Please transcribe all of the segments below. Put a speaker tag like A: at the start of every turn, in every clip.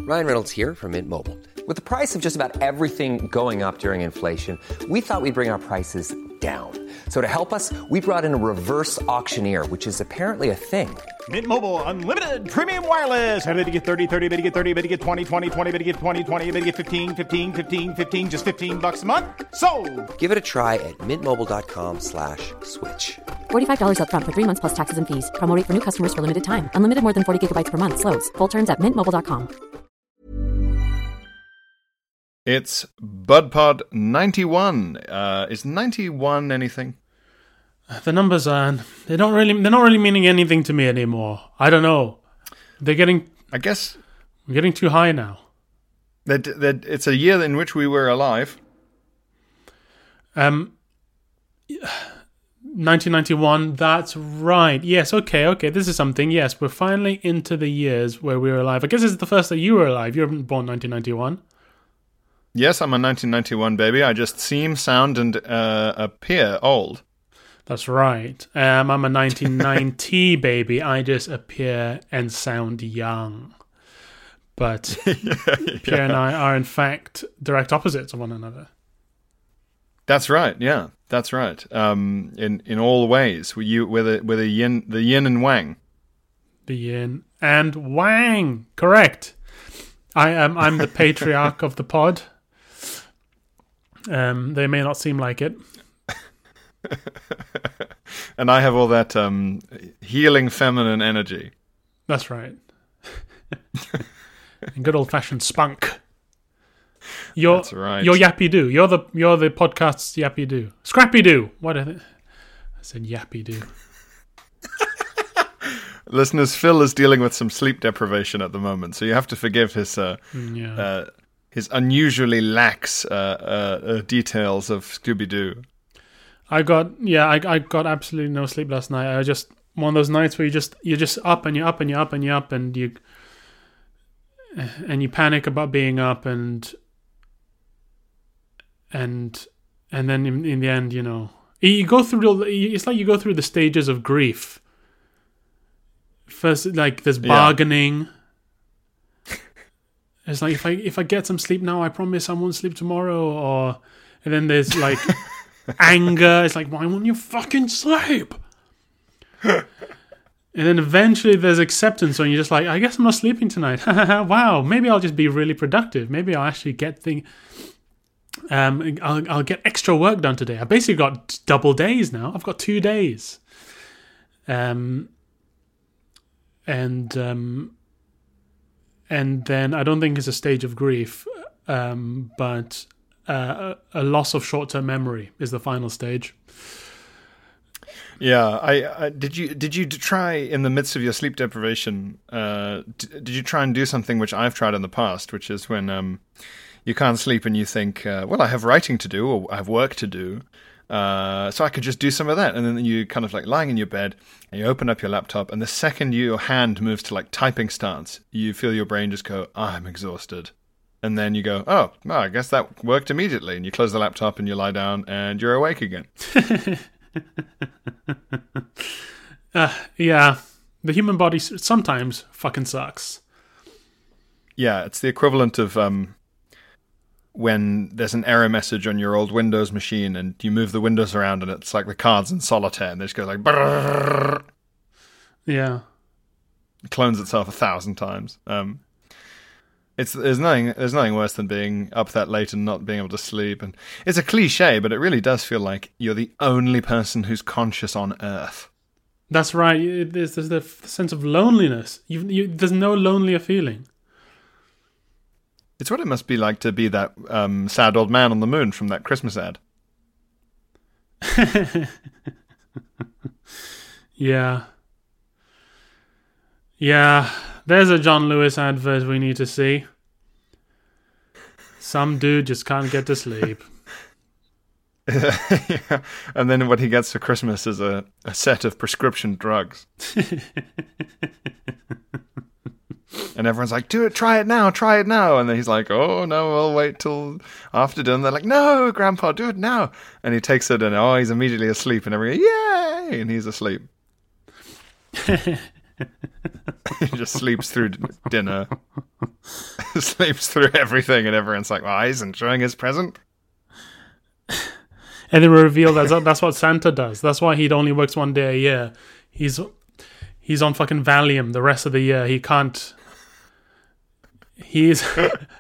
A: Ryan Reynolds here from Mint Mobile. With the price of just about everything going up during inflation, we thought we'd bring our prices down. So to help us, we brought in a reverse auctioneer, which is apparently a thing.
B: Mint Mobile Unlimited Premium Wireless. How to get 30, 30, bit to get 30, bit to get 20, 20, 20, bit to get 20, 20, bit to get 15, 15, 15, 15, just $15 a month? Sold!
A: Give it a try at mintmobile.com/switch.
C: $45 up front for 3 months plus taxes and fees. Promo rate for new customers for limited time. Unlimited more than 40 gigabytes per month. Slows full terms at mintmobile.com.
D: It's BudPod 91. Is 91 anything?
E: The numbers are they're not really meaning anything to me anymore. I don't know. They're getting too high now.
D: That it's a year in which we were alive.
E: 1991, that's right. Yes, okay, this is something. Yes, we're finally into the years where we were alive. I guess this is the first that you were alive. You were born 1991.
D: Yes, I'm a 1991 baby. I just seem, sound, and appear old.
E: That's right. I'm a 1990 baby. I just appear and sound young. But Pierre and I are, in fact, direct opposites of one another.
D: That's right. Yeah, that's right. In all ways, we're the yin and yang.
E: The yin and wang. Correct. I'm the patriarch of the pod. They may not seem like it.
D: And I have all that healing feminine energy.
E: That's right. And good old fashioned spunk.
D: That's right.
E: You're Yappy Doo. You're the podcast's Yappy Doo. Scrappy Doo. What is it? I said Yappy Doo.
D: Listeners, Phil is dealing with some sleep deprivation at the moment, so you have to forgive his unusually lax details of Scooby-Doo.
E: I got absolutely no sleep last night. I just one of those nights where you're just up and you're up and you're up and you're up and you panic about being up and then in the end, you know, you go through it's like you go through the stages of grief. First, like there's bargaining. It's like if I get some sleep now, I promise I won't sleep tomorrow. And then there's like anger. It's like, why won't you fucking sleep? And then eventually there's acceptance, and you're just like, I guess I'm not sleeping tonight. Wow, maybe I'll just be really productive. Maybe I'll actually get I'll get extra work done today. I basically got double days now. I've got 2 days. And then I don't think it's a stage of grief, but a loss of short-term memory is the final stage.
D: Yeah, did you try in the midst of your sleep deprivation? Did you try and do something which I've tried in the past, which is when you can't sleep and you think, well, I have writing to do or I have work to do. So I could just do some of that. And then you kind of like lying in your bed and you open up your laptop, and the second your hand moves to like typing stance, you feel your brain just go, I'm exhausted. And then you go, oh, well, I guess that worked immediately. And you close the laptop and you lie down and you're awake again.
E: Yeah, the human body sometimes fucking sucks.
D: Yeah, it's the equivalent of when there's an error message on your old Windows machine and you move the windows around and it's like the cards in solitaire and they just go like brrrr.
E: Yeah.
D: It clones itself 1,000 times. There's nothing worse than being up that late and not being able to sleep. And it's a cliche, but it really does feel like you're the only person who's conscious on Earth.
E: That's right. There's the sense of loneliness. There's no lonelier feeling.
D: It's what it must be like to be that sad old man on the moon from that Christmas ad.
E: Yeah. Yeah. There's a John Lewis advert we need to see. Some dude just can't get to sleep.
D: Yeah. And then what he gets for Christmas is a set of prescription drugs. And everyone's like, try it now. And then he's like, oh, no, I'll wait till after dinner. They're like, no, Grandpa, do it now. And he takes it and, he's immediately asleep. And everyone, yay! And he's asleep. He just sleeps through dinner, sleeps through everything, and everyone's like, "Well, he's enjoying his present."
E: And then we reveal that's what Santa does. That's why he only works 1 day a year. He's on fucking Valium the rest of the year. He can't. He's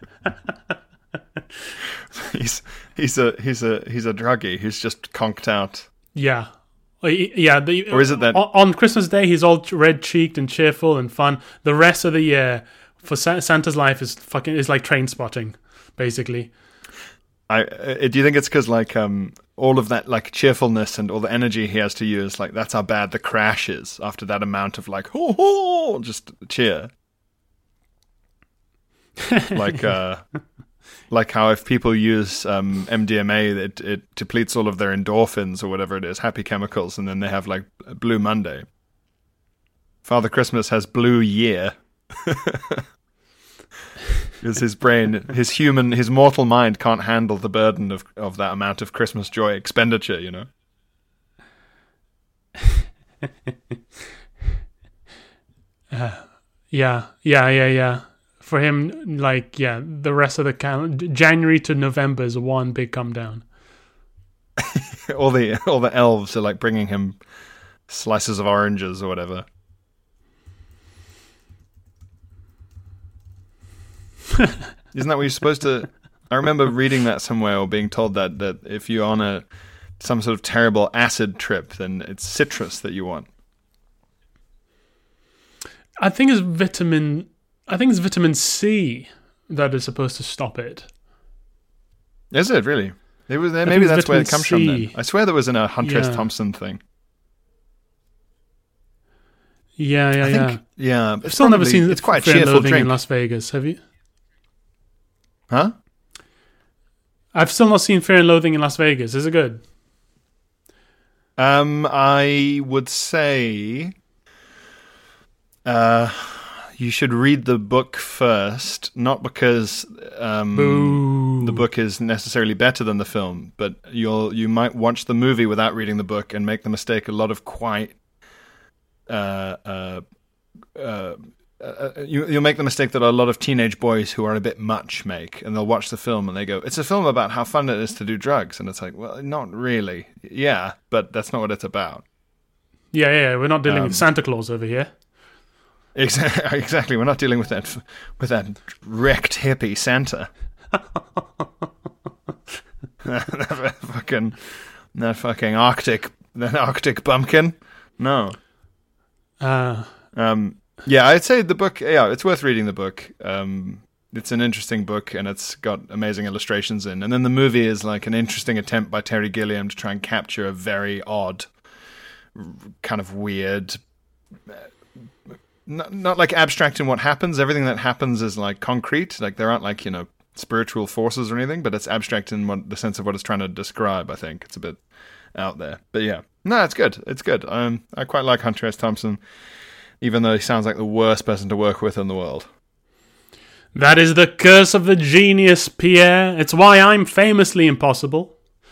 D: he's a druggie who's just conked out.
E: yeah. Or
D: is it that
E: on Christmas Day he's all red cheeked and cheerful and fun? The rest of the year for Santa's life is like Train Spotting, basically.
D: Do you think it's because like all of that like cheerfulness and all the energy he has to use, like that's how bad the crash is after that amount of like ho ho just cheer. Like how if people use MDMA, it depletes all of their endorphins or whatever it is, happy chemicals, and then they have like Blue Monday. Father Christmas has Blue Year. Because his brain, his mortal mind can't handle the burden of that amount of Christmas joy expenditure, you know?
E: Yeah. For him, like, yeah, the rest of the January to November is one big come down.
D: all the elves are like bringing him slices of oranges or whatever. Isn't that what you're supposed to? I remember reading that somewhere or being told that if you're on some sort of terrible acid trip, then it's citrus that you want.
E: I think it's vitamin C that is supposed to stop it.
D: Is it really? Maybe that's where it comes from then. I swear there was in a Huntress Thompson thing.
E: Yeah.
D: I've
E: still never seen
D: it's quite a
E: Fear and
D: cheerful
E: Loathing
D: drink
E: in Las Vegas, have you?
D: Huh?
E: I've still not seen Fear and Loathing in Las Vegas. Is it good?
D: I would say you should read the book first, not because the book is necessarily better than the film, but you might watch the movie without reading the book and make the mistake a lot of quite you'll make the mistake that a lot of teenage boys who are a bit much make, and they'll watch the film and they go, it's a film about how fun it is to do drugs, and it's like, well, not really. Yeah, but that's not what it's about.
E: Yeah, we're not dealing with Santa Claus over here.
D: Exactly, we're not dealing with that wrecked hippie Santa. that fucking Arctic bumpkin. No. Yeah, I'd say the book. Yeah, it's worth reading the book. It's an interesting book, and it's got amazing illustrations in. And then the movie is like an interesting attempt by Terry Gilliam to try and capture a very odd, kind of weird. Not like abstract in what happens. Everything that happens is like concrete. Like there aren't like spiritual forces or anything, but it's abstract in the sense of what it's trying to describe. I think it's a bit out there, but yeah, no, it's good. It's good. I quite like Hunter S. Thompson, even though he sounds like the worst person to work with in the world.
E: That is the curse of the genius, Pierre. It's why I'm famously impossible.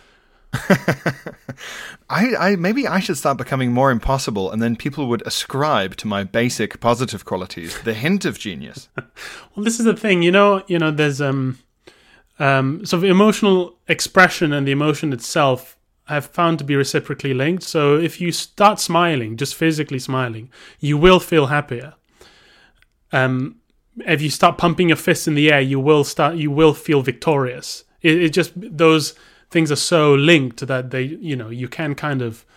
D: Maybe I should start becoming more impossible, and then people would ascribe to my basic positive qualities the hint of genius.
E: Well, this is the thing, there's so the emotional expression and the emotion itself I've found to be reciprocally linked. So if you start smiling, just physically smiling, you will feel happier. If you start pumping your fists in the air, you will feel victorious. It just, those things are so linked that they, you can kind of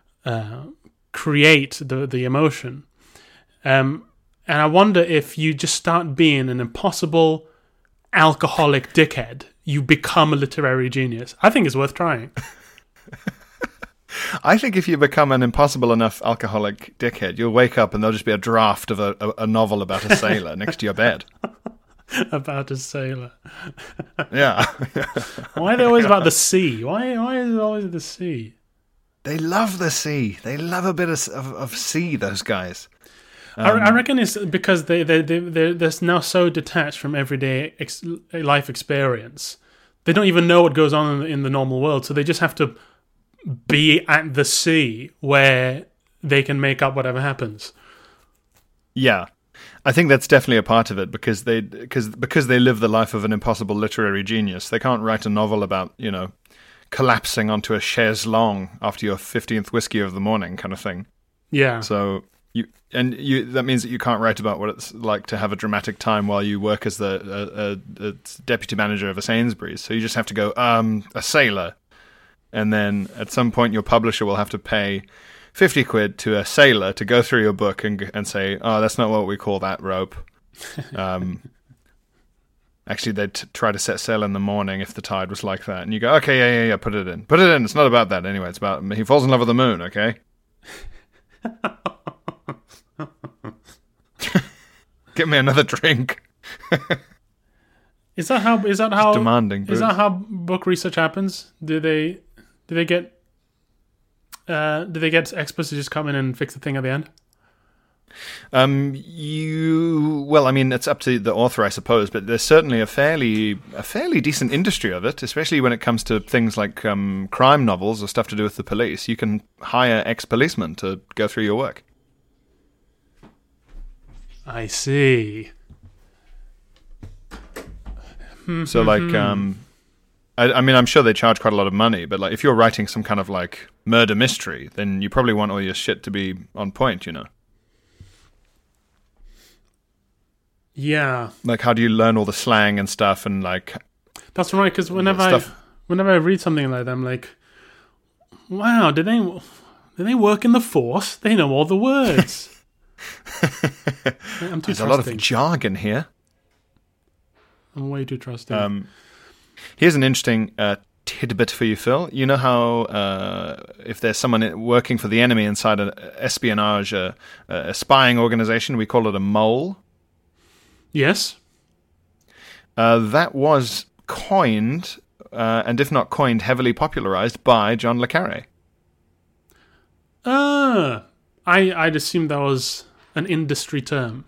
E: create the emotion. And I wonder if you just start being an impossible alcoholic dickhead, you become a literary genius. I think it's worth trying.
D: I think if you become an impossible enough alcoholic dickhead, you'll wake up and there'll just be a draft of a novel about a sailor next to your bed.
E: About a sailor.
D: Yeah.
E: Why are they always about the sea? Why is it always the sea?
D: They love the sea. They love a bit of sea, those guys.
E: I reckon it's because they're now so detached from everyday life experience. They don't even know what goes on in the normal world, so they just have to be at the sea where they can make up whatever happens.
D: Yeah, I think that's definitely a part of it because they live the life of an impossible literary genius. They can't write a novel about, you know, collapsing onto a chaise longue after your 15th whiskey of the morning kind of thing.
E: Yeah.
D: So that means that you can't write about what it's like to have a dramatic time while you work as the deputy manager of a Sainsbury's. So you just have to go, a sailor. And then at some point your publisher will have to pay 50 quid to a sailor to go through your book and say, oh, that's not what we call that rope. Actually, they'd try to set sail in the morning if the tide was like that. And you go, okay, yeah, put it in. Put it in. It's not about that anyway. It's about he falls in love with the moon, okay? Get me another drink.
E: Is that how
D: demanding
E: is that how book research happens? Do they get experts to just come in and fix the thing at the end?
D: Well, I mean, it's up to the author, I suppose, but there's certainly a fairly decent industry of it, especially when it comes to things like crime novels or stuff to do with the police. You can hire ex-policemen to go through your work.
E: I see.
D: So, like, I mean, I'm sure they charge quite a lot of money, but like, if you're writing some kind of like murder mystery, then you probably want all your shit to be on point, you know.
E: Yeah.
D: Like, how do you learn all the slang and stuff and like...
E: That's right, because whenever I read something like that, I'm like, wow, did they work in the force? They know all the words. I'm too
D: There's
E: trusting.
D: a lot of jargon here.
E: I'm way too trusting.
D: Here's an interesting tidbit for you, Phil. You know how if there's someone working for the enemy inside an espionage, a spying organization, we call it a mole?
E: Yes.
D: That was coined, and if not coined, heavily popularized by John le Carré.
E: I'd assumed that was an industry term.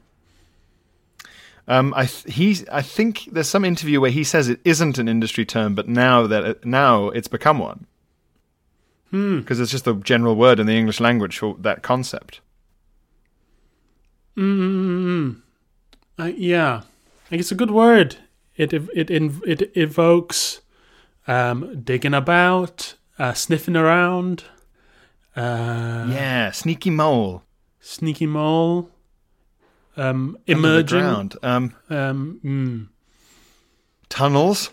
D: I think there's some interview where he says it isn't an industry term, but now it's become one. Because it's just a general word in the English language for that concept.
E: Yeah, I think it's a good word. It evokes digging about, sniffing around.
D: Yeah, sneaky mole.
E: Sneaky mole. Emerging.
D: Underground. Tunnels.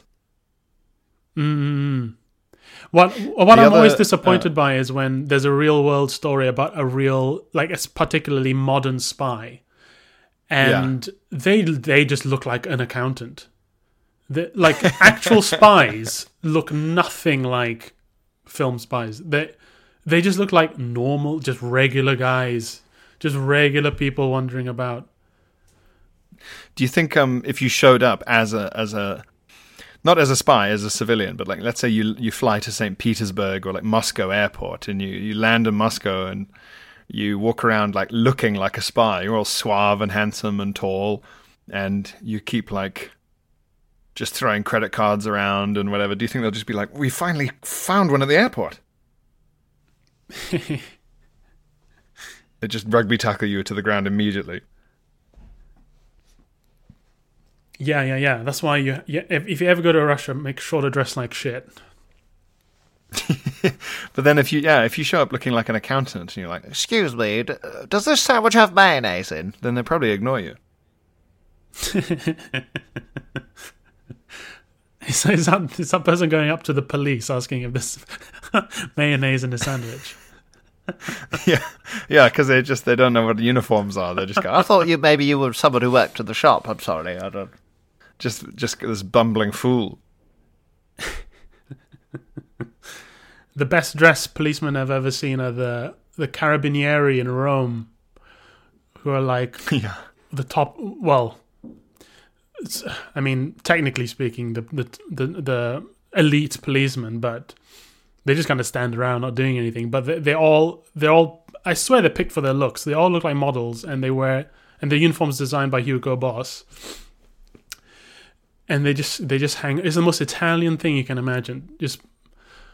E: What I'm always disappointed by is when there's a real world story about a real, like, a particularly modern spy, and they just look like an accountant. Like, actual spies look nothing like film spies. They just look like normal, just regular guys. Just regular people wandering about.
D: Do you think if you showed up as a not as a spy, as a civilian, but like let's say you fly to St. Petersburg or like Moscow airport and you land in Moscow and you walk around like looking like a spy, you're all suave and handsome and tall, and you keep like just throwing credit cards around and whatever, do you think they'll just be like, we finally found one at the airport? They just rugby tackle you to the ground immediately.
E: Yeah. That's why if you ever go to Russia, make sure to dress like shit.
D: But then if you show up looking like an accountant and you're like,
F: excuse me, does this sandwich have mayonnaise in?
D: Then they'll probably ignore you.
E: Is that person going up to the police asking if there's mayonnaise in the sandwich?
D: Yeah, because they don't know what uniforms are. They just go,
F: I thought maybe you were someone who worked in the shop. I'm sorry, I don't.
D: Just this bumbling fool.
E: The best dressed policemen I've ever seen are the Carabinieri in Rome, who are like the top. Well, I mean, technically speaking, the elite policemen, but they just kind of stand around not doing anything. But they're all. I swear they're picked for their looks. They all look like models, and their uniforms designed by Hugo Boss. And they just hang. It's the most Italian thing you can imagine. Just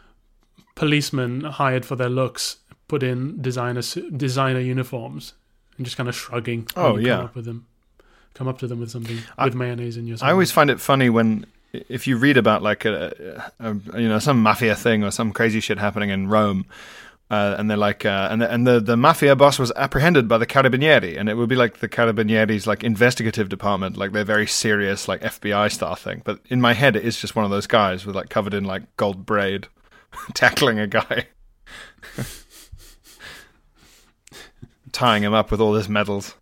E: policemen hired for their looks, put in designer uniforms, and just kind of shrugging.
D: Oh,
E: when you
D: yeah.
E: Come up to them with something with mayonnaise in your.
D: I always find it funny when, if you read about like some mafia thing or some crazy shit happening in Rome, and they're like, and the mafia boss was apprehended by the Carabinieri, and it would be like the Carabinieri's like investigative department, like they're very serious, like FBI style thing. But in my head, it is just one of those guys with like covered in like gold braid, tackling a guy, tying him up with all his medals.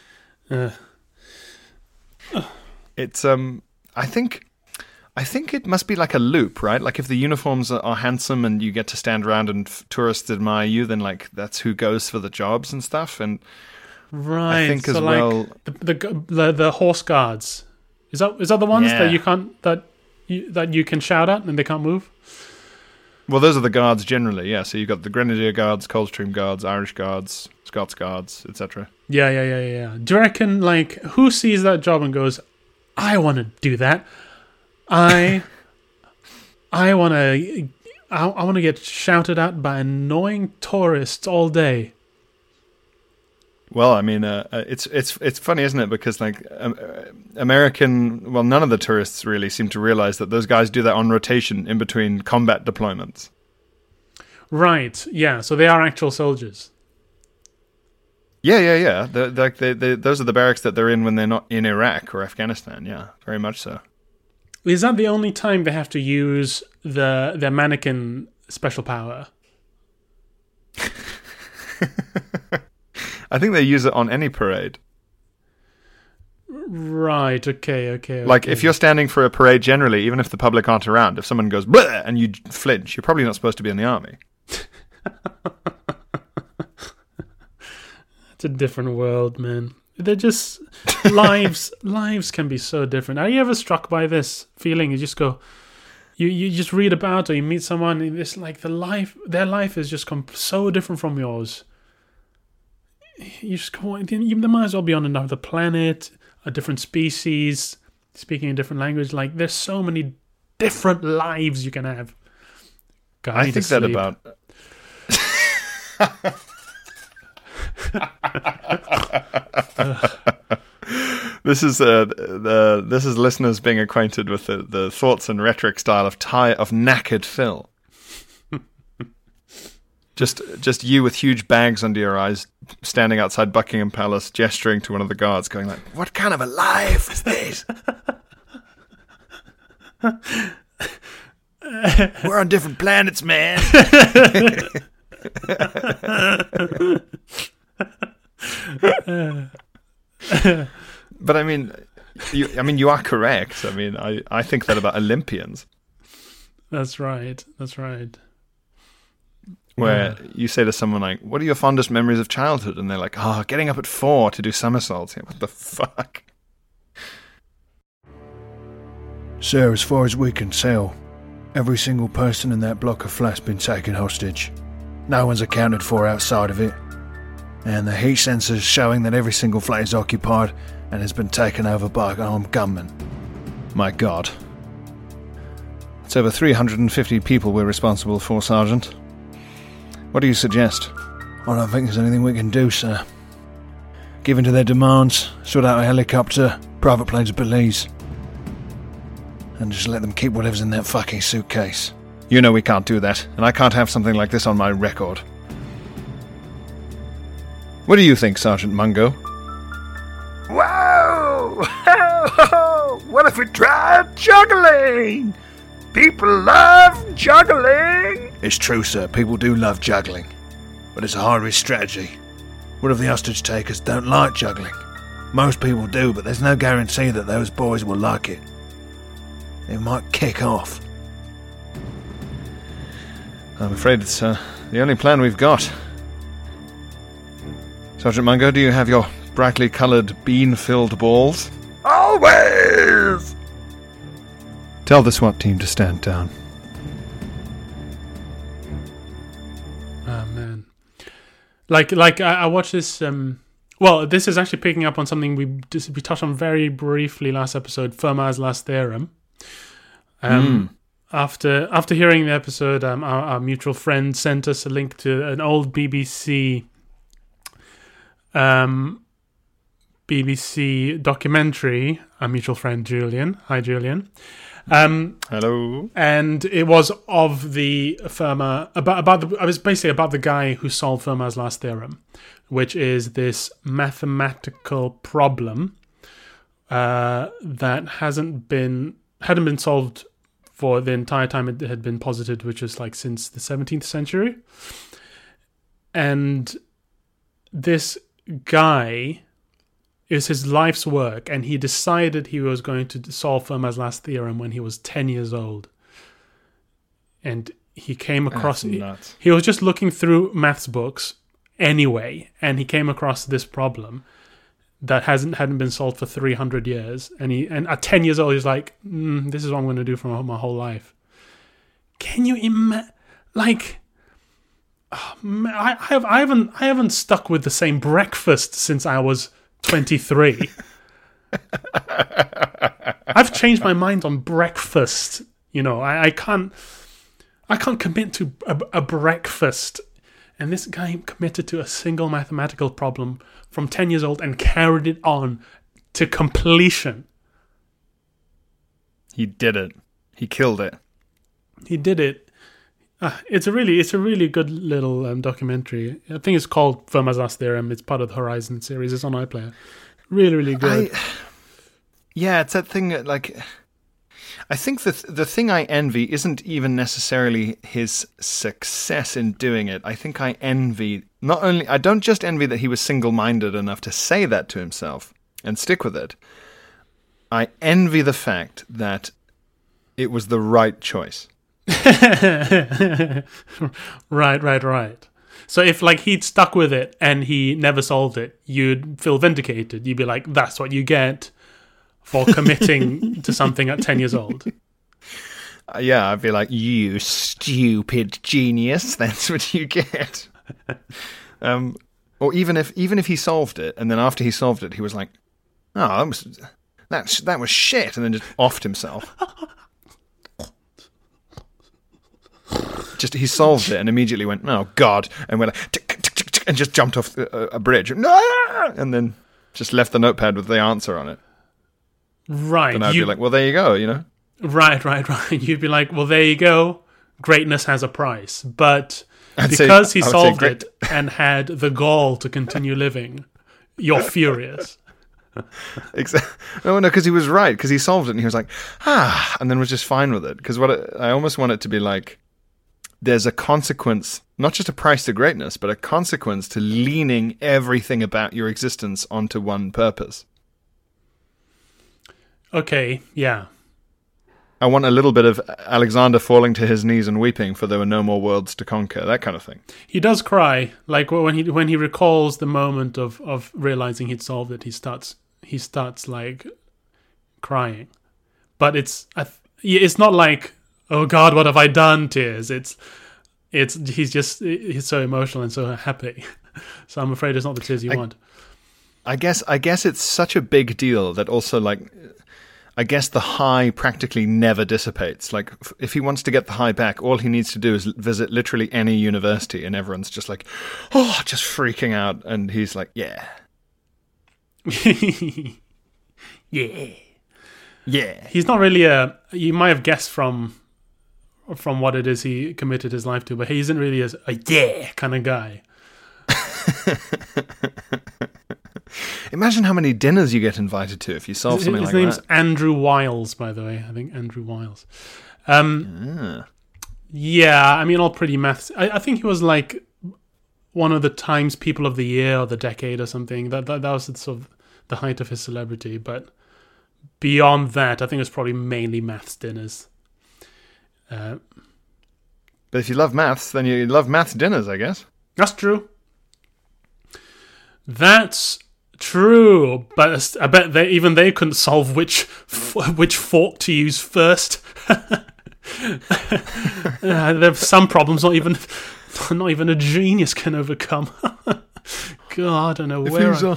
D: It's I think it must be like a loop, right? Like if the uniforms are handsome and you get to stand around and tourists admire you, then like that's who goes for the jobs and stuff. And
E: right,
D: I think
E: so
D: as
E: like
D: well,
E: the horse guards. Is that the ones
D: Yeah.
E: that you can't that you can shout at and they can't move?
D: well, those are the guards generally, yeah. So you've got the Grenadier Guards, Coldstream Guards, Irish Guards, Scots Guards, etc.
E: Yeah. Do you reckon like who sees that job and goes, I want to do that. I want to get shouted at by annoying tourists all day.
D: Well, I mean, it's funny, isn't it? Because like none of the tourists really seem to realize that those guys do that on rotation in between combat deployments.
E: Right. Yeah. So they are actual soldiers.
D: Yeah. Those are the barracks that they're in when they're not in Iraq or Afghanistan. Yeah, very much so.
E: Is that the only time they have to use their mannequin special power?
D: I think they use it on any parade.
E: Right. Okay.
D: Like if you're standing for a parade generally, even if the public aren't around, if someone goes bleh and you flinch, you're probably not supposed to be in the army.
E: It's a different world, man. They're just lives can be so different. Are you ever struck by this feeling? You just go, you just read about or you meet someone and it's like their life is just so different from yours. You just go, they might as well be on another planet, a different species, speaking a different language. Like there's so many different lives you can have. God,
D: I think that about. This is listeners being acquainted with the thoughts and rhetoric style of knackered Phil. Just you with huge bags under your eyes, standing outside Buckingham Palace, gesturing to one of the guards, going like, "What kind of a life is this? We're on different planets, man." But I mean, you are correct. I mean, I think that about Olympians.
E: That's right.
D: Where you say to someone like, "What are your fondest memories of childhood?" And they're like, getting up at 4 to do somersaults. What the fuck?
G: Sir, as far as we can tell, every single person in that block of flats been taken hostage. No one's accounted for outside of it. And the heat sensors showing that every single flat is occupied and has been taken over by armed gunmen.
D: My God. It's over 350 people we're responsible for, Sergeant. What do you suggest?
G: I don't think there's anything we can do, sir. Give in to their demands, sort out a helicopter, private planes of Belize, and just let them keep whatever's in that fucking suitcase.
D: You know we can't do that, and I can't have something like this on my record. What do you think, Sergeant Mungo?
G: Whoa! What if we tried juggling? People love juggling! It's true, sir. People do love juggling. But it's a high-risk strategy. What if the hostage takers don't like juggling? Most people do, but there's no guarantee that those boys will like it. It might kick off.
D: I'm afraid it's the only plan we've got. Sergeant Mungo, do you have your brightly coloured bean-filled balls?
G: Always!
D: Tell the SWAT team to stand down.
E: Oh man, like I watched this. Well, this is actually picking up on something we touched on very briefly last episode, Fermat's last theorem. After hearing the episode, our mutual friend sent us a link to an old BBC BBC documentary, a mutual friend, Julian. Hi, Julian.
D: Hello.
E: And it was of the Fermat, it was basically about the guy who solved Fermat's last theorem, which is this mathematical problem that hadn't been solved for the entire time it had been posited, which was like since the 17th century. And this guy is his life's work, and he decided he was going to solve Fermat's last theorem when he was 10 years old. And he came across it. He was just looking through maths books anyway, and he came across this problem that hadn't been solved for 300 years. And at 10 years old, he's like, this is what I'm going to do for my whole life. Can you imagine? Like, I haven't stuck with the same breakfast since I was 23. I've changed my mind on breakfast. You know, I can't commit to a breakfast. And this guy committed to a single mathematical problem from 10 years old and carried it on to completion.
D: He did it. He killed it.
E: He did it. It's a really good little documentary. I think it's called Fermat's Last Theorem. It's part of the Horizon series. It's on iPlayer. Really, really good.
D: It's that thing that, like, I think the thing I envy isn't even necessarily his success in doing it. I think I don't just envy that he was single-minded enough to say that to himself and stick with it. I envy the fact that it was the right choice.
E: Right. So if like he'd stuck with it and he never solved it, you'd feel vindicated. You'd be like, that's what you get for committing to something at 10 years old.
D: Yeah, I'd be like, you stupid genius, that's what you get. Or even if he solved it, and then after he solved it, he was like, oh, that was shit, and then just offed himself. Just he solved it and immediately went, oh God, and went like, tick, tick, tick, tick, and just jumped off a bridge, and then just left the notepad with the answer on it.
E: Right.
D: And I'd be like, well, there you go, you know?
E: Right. You'd be like, well, there you go. Greatness has a price. But because he solved it and had the gall to continue living, you're furious.
D: Exactly. No, because he was right, because he solved it and he was like, and then was just fine with it. Because I almost want it to be like, there's a consequence, not just a price to greatness, but a consequence to leaning everything about your existence onto one purpose.
E: Okay, yeah.
D: I want a little bit of Alexander falling to his knees and weeping for there were no more worlds to conquer, that kind of thing.
E: He does cry, like when he recalls the moment of realizing he'd solved it. He starts like crying, but it's not like, oh God, what have I done? Tears. He's so emotional and so happy. So I'm afraid it's not the tears you want.
D: I guess it's such a big deal that also, like, I guess the high practically never dissipates. Like, if he wants to get the high back, all he needs to do is visit literally any university, and everyone's just like, just freaking out, and he's like, yeah. Yeah.
E: He's not really you might have guessed from what it is he committed his life to, but he isn't really a kind of guy.
D: Imagine how many dinners you get invited to if you solve something like that.
E: His name's Andrew Wiles, by the way. I think Andrew Wiles. Yeah, I mean, all pretty maths. I think he was like one of the Times People of the Year or the Decade or something. That was sort of the height of his celebrity. But beyond that, I think it was probably mainly maths dinners.
D: But if you love maths, then you love maths dinners, I guess.
E: That's true. That's true, but I bet even they couldn't solve which fork to use first. There's some problems not even a genius can overcome. God, I don't know where.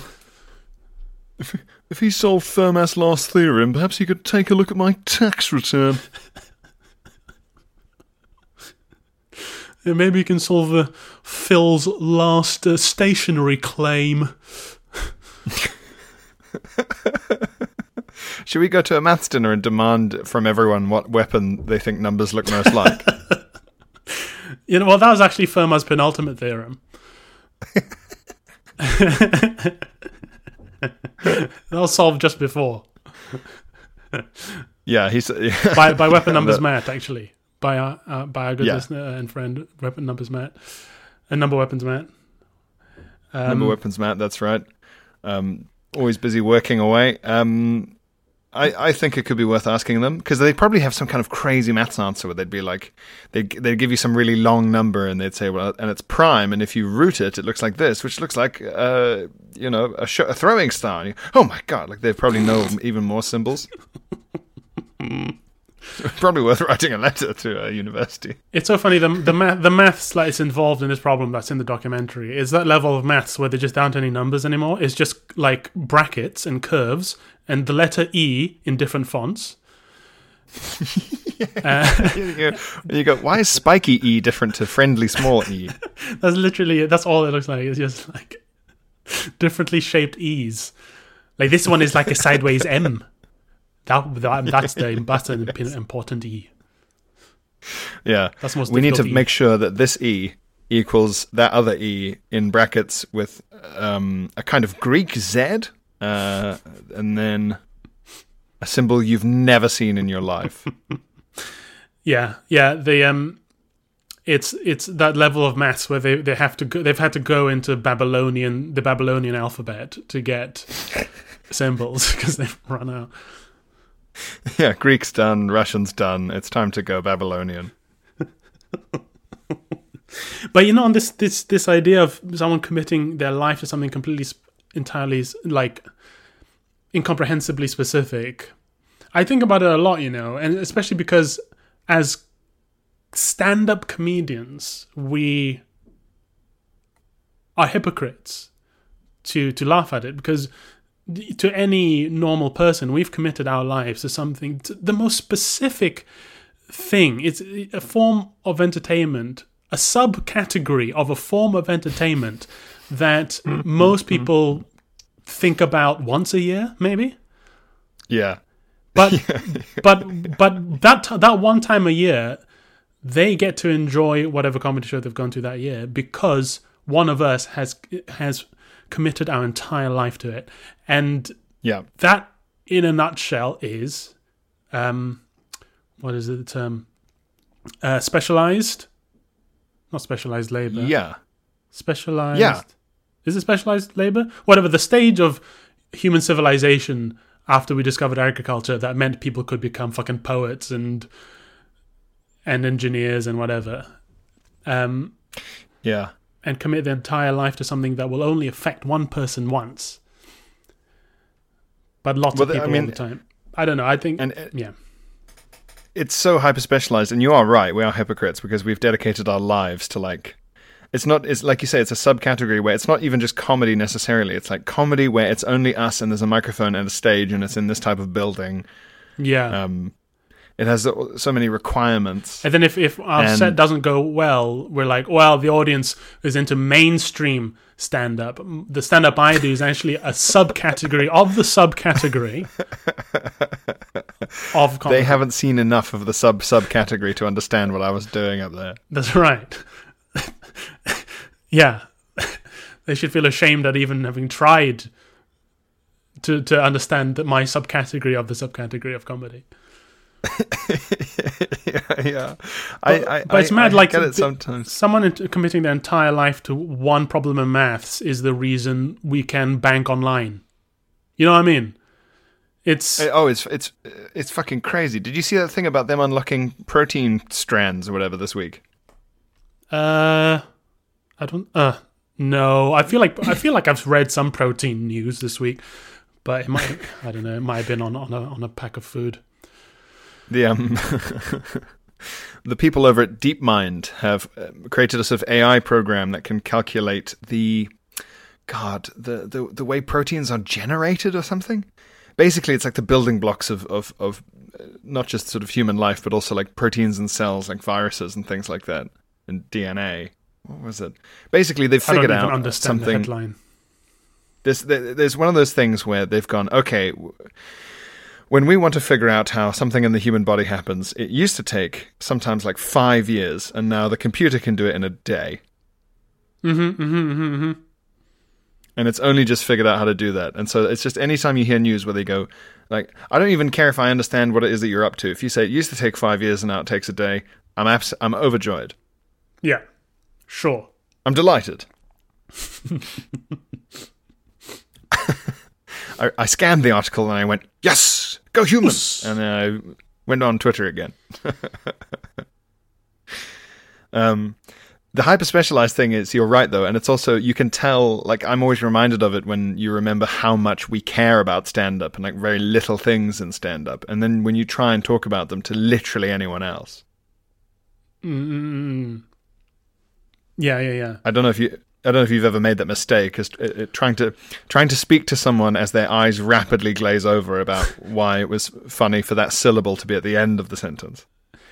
D: If he solved Fermat's last theorem, perhaps he could take a look at my tax return.
E: Maybe you can solve Phil's last stationery claim.
D: Should we go to a maths dinner and demand from everyone what weapon they think numbers look most like?
E: Well, that was actually Fermat's penultimate theorem. That was solved just before.
D: Yeah, he's
E: by weapon numbers Matt, actually. By our good listener and friend, weapon numbers Matt. And number weapons Matt.
D: Number weapons Matt, that's right. Always busy working away. I think it could be worth asking them, because they probably have some kind of crazy maths answer where they'd be like, they'd give you some really long number and they'd say, well, and it's prime, and if you root it, it looks like this, which looks like, a throwing star. And oh my God, like they probably know even more symbols. Probably worth writing a letter to a university.
E: It's so funny, the maths that's involved in this problem that's in the documentary is that level of maths where there just aren't any numbers anymore. It's just like brackets and curves and the letter E in different fonts.
D: You go, why is spiky E different to friendly small e?
E: That's all it looks like. It's just like differently shaped E's. Like this one is like a sideways M. That's an important E.
D: Yeah,
E: that's most.
D: We need to make sure that this E equals that other E in brackets with a kind of Greek Z, and then a symbol you've never seen in your life.
E: Yeah. It's that level of maths where they've had to go into the Babylonian alphabet to get symbols because they've run out.
D: Yeah, Greek's done, Russian's done. It's time to go Babylonian.
E: But on this idea of someone committing their life to something entirely like incomprehensibly specific, I think about it a lot, and especially because as stand-up comedians, we are hypocrites to laugh at it, because to any normal person, we've committed our lives to something, to the most specific thing. It's a form of entertainment, a subcategory of a form of entertainment that most people think about once a year, maybe.
D: Yeah.
E: But that one time a year, they get to enjoy whatever comedy show they've gone to that year because one of us has committed our entire life to it. And that, in a nutshell, is what is it, the term? Specialized? Not specialized labor.
D: Yeah.
E: Specialized.
D: Yeah.
E: Is it specialized labor? Whatever, the stage of human civilization after we discovered agriculture that meant people could become fucking poets and engineers and whatever.
D: Yeah.
E: And commit their entire life to something that will only affect one person once. But lots of people all the time. I don't know. I think,
D: it's so hyper-specialized, and you are right, we are hypocrites, because we've dedicated our lives to, like, it's like you say, it's a subcategory where it's not even just comedy necessarily, it's like comedy where it's only us and there's a microphone and a stage and it's in this type of building.
E: Yeah.
D: It has so many requirements.
E: And then if our set doesn't go well, we're like, well, the audience is into mainstream stand-up. The stand-up I do is actually a subcategory of the subcategory of comedy.
D: They haven't seen enough of the subcategory to understand what I was doing up there.
E: That's right. Yeah. They should feel ashamed at even having tried to understand that my subcategory of the subcategory of comedy.
D: Yeah.
E: But it's mad. I get it
D: sometimes.
E: Someone committing their entire life to one problem in maths is the reason we can bank online. You know what I mean? It's fucking crazy. Did you see that thing about them unlocking protein strands or whatever this week? I don't. No. I feel like I've read some protein news this week, but it might. I don't know. It might have been on a pack of food.
D: The people over at DeepMind have created a sort of AI program that can calculate the way proteins are generated or something. Basically, it's like the building blocks of not just sort of human life, but also like proteins and cells, like viruses and things like that. DNA. What was it? Basically, they've
E: I don't
D: figured
E: even
D: out
E: understand
D: something.
E: the headline.
D: There's one of those things where they've gone, okay, when we want to figure out how something in the human body happens, it used to take sometimes like 5 years, and now the computer can do it in a day. And it's only just figured out how to do that. And so it's just anytime you hear news where they go, like, I don't even care if I understand what it is that you're up to. If you say it used to take 5 years and now it takes a day, I'm overjoyed.
E: Yeah, sure.
D: I'm delighted. I scanned the article and I went, yes, go humans. And then I went on Twitter again. The hyper-specialized thing is, you're right, though, and it's also, you can tell, like, I'm always reminded of it when you remember how much we care about stand-up and, like, very little things in stand-up. And then when you try and talk about them to literally anyone else.
E: Yeah.
D: I don't know if you've ever made that mistake, trying to speak to someone as their eyes rapidly glaze over about why it was funny for that syllable to be at the end of the sentence.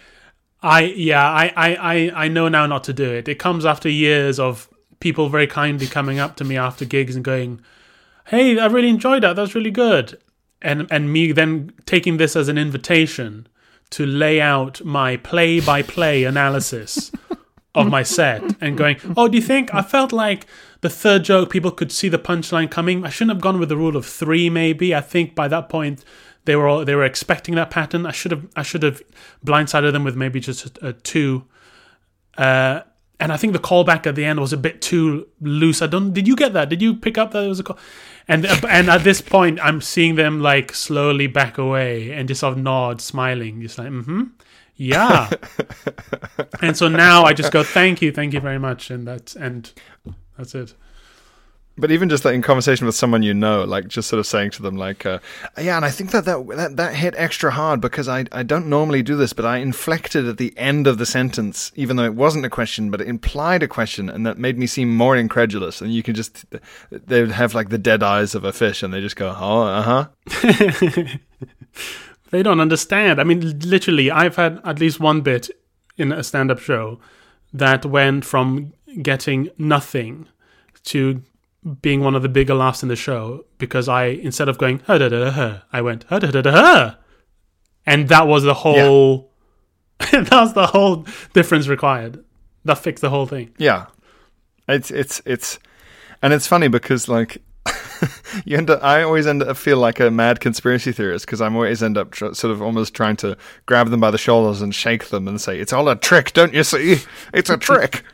E: I know now not to do it. It comes after years of people very kindly coming up to me after gigs and going, "Hey, I really enjoyed that. That was really good," and me then taking this as an invitation to lay out my play-by-play analysis of my set and going, "Oh, do you think I felt like the third joke people could see the punchline coming? I shouldn't have gone with the rule of 3. Maybe I think by that point." They were expecting that pattern. I should have blindsided them with maybe just a 2. And I think the callback at the end was a bit too loose. Did you get that? Did you pick up that it was a call? And at this point, I'm seeing them like slowly back away and just sort of nod, smiling, just like, yeah. And so now I just go, thank you very much, and that's it.
D: But even just like in conversation with someone you know, like just sort of saying to them like, yeah, and I think that hit extra hard because I don't normally do this, but I inflected at the end of the sentence, even though it wasn't a question, but it implied a question, and that made me seem more incredulous. And you can just, they would have like the dead eyes of a fish, and they just go, oh, uh-huh.
E: They don't understand. I mean, literally, I've had at least one bit in a stand-up show that went from getting nothing to being one of the bigger laughs in the show because I, instead of going I went and that was the whole that was the whole difference required. That fixed the whole thing.
D: Yeah, it's and it's funny because like I always feel like a mad conspiracy theorist because I'm always end up sort of almost trying to grab them by the shoulders and shake them and say, "It's all a trick, don't you see? It's a trick."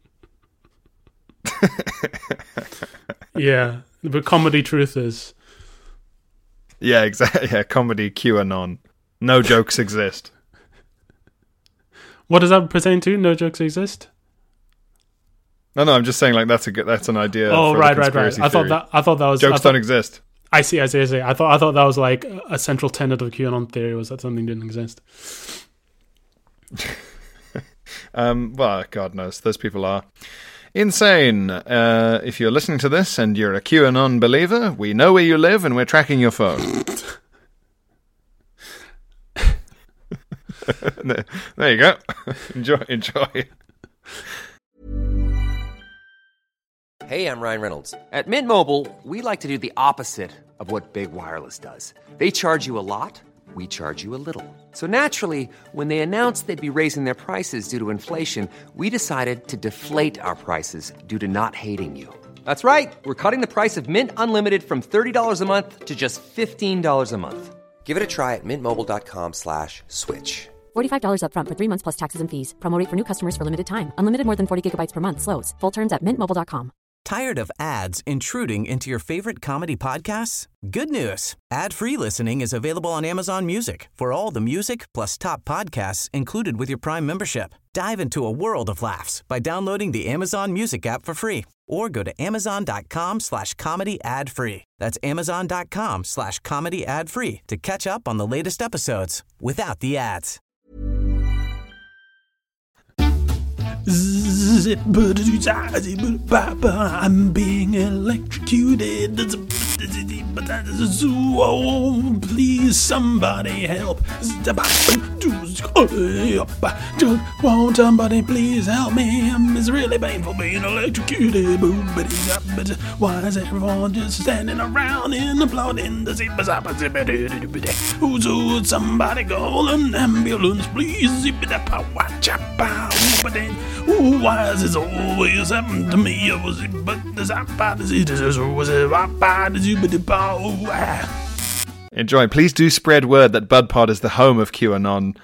E: Yeah, the comedy truth is.
D: Yeah, exactly. Yeah, comedy QAnon. No jokes exist.
E: What does that pertain to? No jokes exist?
D: No, I'm just saying like that's an idea.
E: Oh,
D: for
E: right.
D: theory.
E: I thought that was
D: jokes don't exist.
E: I see. I thought that was like a central tenet of QAnon theory was that something didn't exist.
D: Well, God knows those people are insane. If you're listening to this and you're a QAnon believer, we know where you live and we're tracking your phone. There you go. Enjoy.
A: Hey, I'm Ryan Reynolds. At Mint Mobile, we like to do the opposite of what Big Wireless does. They charge you a lot. We charge you a little. So naturally, when they announced they'd be raising their prices due to inflation, we decided to deflate our prices due to not hating you. That's right. We're cutting the price of Mint Unlimited from $30 a month to just $15 a month. Give it a try at mintmobile.com/switch.
C: $45 up front for 3 months plus taxes and fees. Promo rate for new customers for limited time. Unlimited more than 40 gigabytes per month. Slows full terms at mintmobile.com.
H: Tired of ads intruding into your favorite comedy podcasts? Good news. Ad-free listening is available on Amazon Music for all the music plus top podcasts included with your Prime membership. Dive into a world of laughs by downloading the Amazon Music app for free or go to amazon.com/comedy ad-free. That's amazon.com/comedy ad-free to catch up on the latest episodes without the ads.
E: I'm being electrocuted. Oh, please, somebody help. Won't somebody please help me? It's really painful being electrocuted. Why is everyone just standing around and applauding? Would somebody call an ambulance, please? Why is this always happening to me?
D: Enjoy. Please do spread word that BudPod is the home of QAnon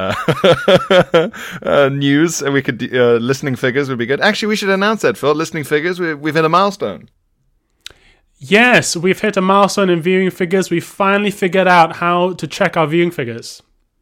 D: news. And we could listening figures would be good. Actually, we should announce that, Phil. Listening figures, we've hit a milestone.
E: Yes, we've hit a milestone in viewing figures. We finally figured out how to check our viewing figures.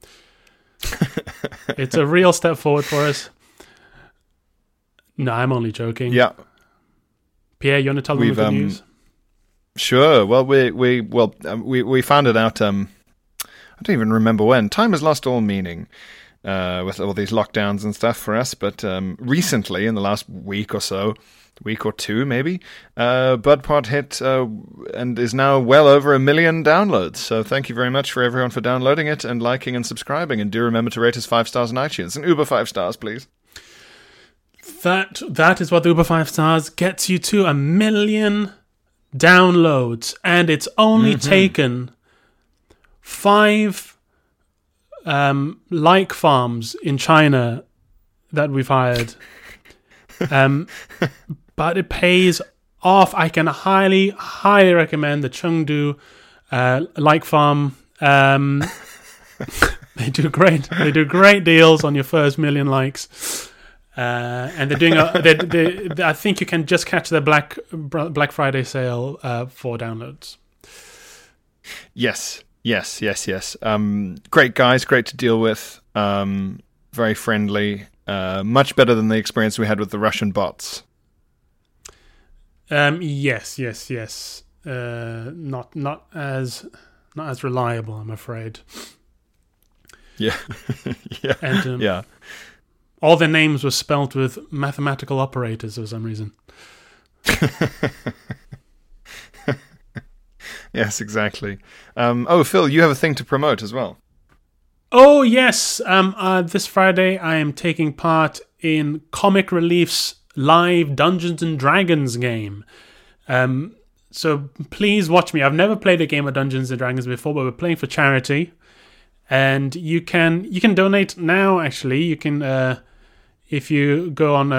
E: It's a real step forward for us. No, I'm only joking.
D: Yeah.
E: Pierre, you want to tell them the good news?
D: Sure. Well, we found it out. I don't even remember when. Time has lost all meaning with all these lockdowns and stuff for us. But recently, in the last week or two, maybe, BudPod hit and is now well over 1 million downloads. So thank you very much for everyone for downloading it and liking and subscribing. And do remember to rate us 5 stars on iTunes and Uber 5 stars, please.
E: That is what the Uber 5 stars gets you to 1 million downloads, and it's only taken 5 like farms in China that we've hired. But it pays off. I can highly recommend the Chengdu like farm. They do great deals on your first 1 million likes. And they're doing I think you can just catch their Black Friday sale for downloads.
D: Yes. Great guys, great to deal with. Very friendly. Much better than the experience we had with the Russian bots.
E: Yes. Not as reliable, I'm afraid.
D: Yeah. Yeah.
E: And
D: yeah.
E: All their names were spelt with mathematical operators for some reason.
D: Yes, exactly. Phil, you have a thing to promote as well.
E: Oh, yes. This Friday, I am taking part in Comic Relief's live Dungeons & Dragons game. So please watch me. I've never played a game of Dungeons & Dragons before, but we're playing for charity. And you can donate now, actually. You can, if you go on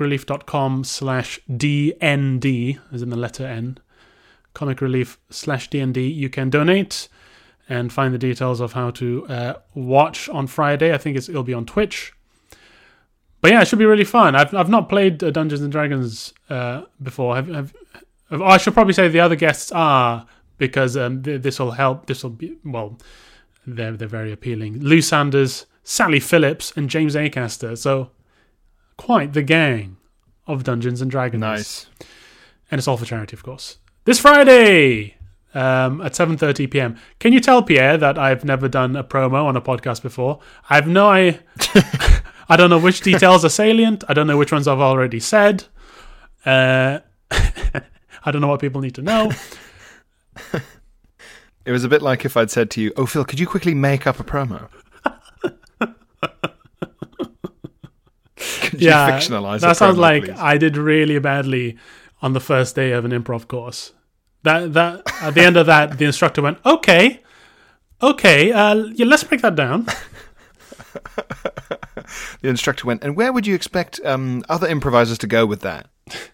E: comicrelief.com/DND, as in the letter N, comicrelief/DND, you can donate and find the details of how to watch on Friday. I think it'll be on Twitch. But yeah, it should be really fun. I've not played Dungeons & Dragons before. I should probably say the other guests are, because this will help. This will be, well, they're very appealing. Lou Sanders, Sally Phillips, and James Acaster. So quite the gang of Dungeons & Dragons.
D: Nice.
E: And it's all for charity, of course. This Friday at 7:30 p.m. Can you tell Pierre that I've never done a promo on a podcast before? I don't know which details are salient. I don't know which ones I've already said. I don't know what people need to know.
D: It was a bit like if I'd said to you, "Oh, Phil, could you quickly make up a promo?" Could you fictionalize
E: that
D: a
E: sounds
D: promo,
E: like
D: please?
E: I did really badly on the first day of an improv course. That at the end of that, the instructor went, "Okay, yeah, let's break that down."
D: The instructor went, "And where would you expect other improvisers to go with that?"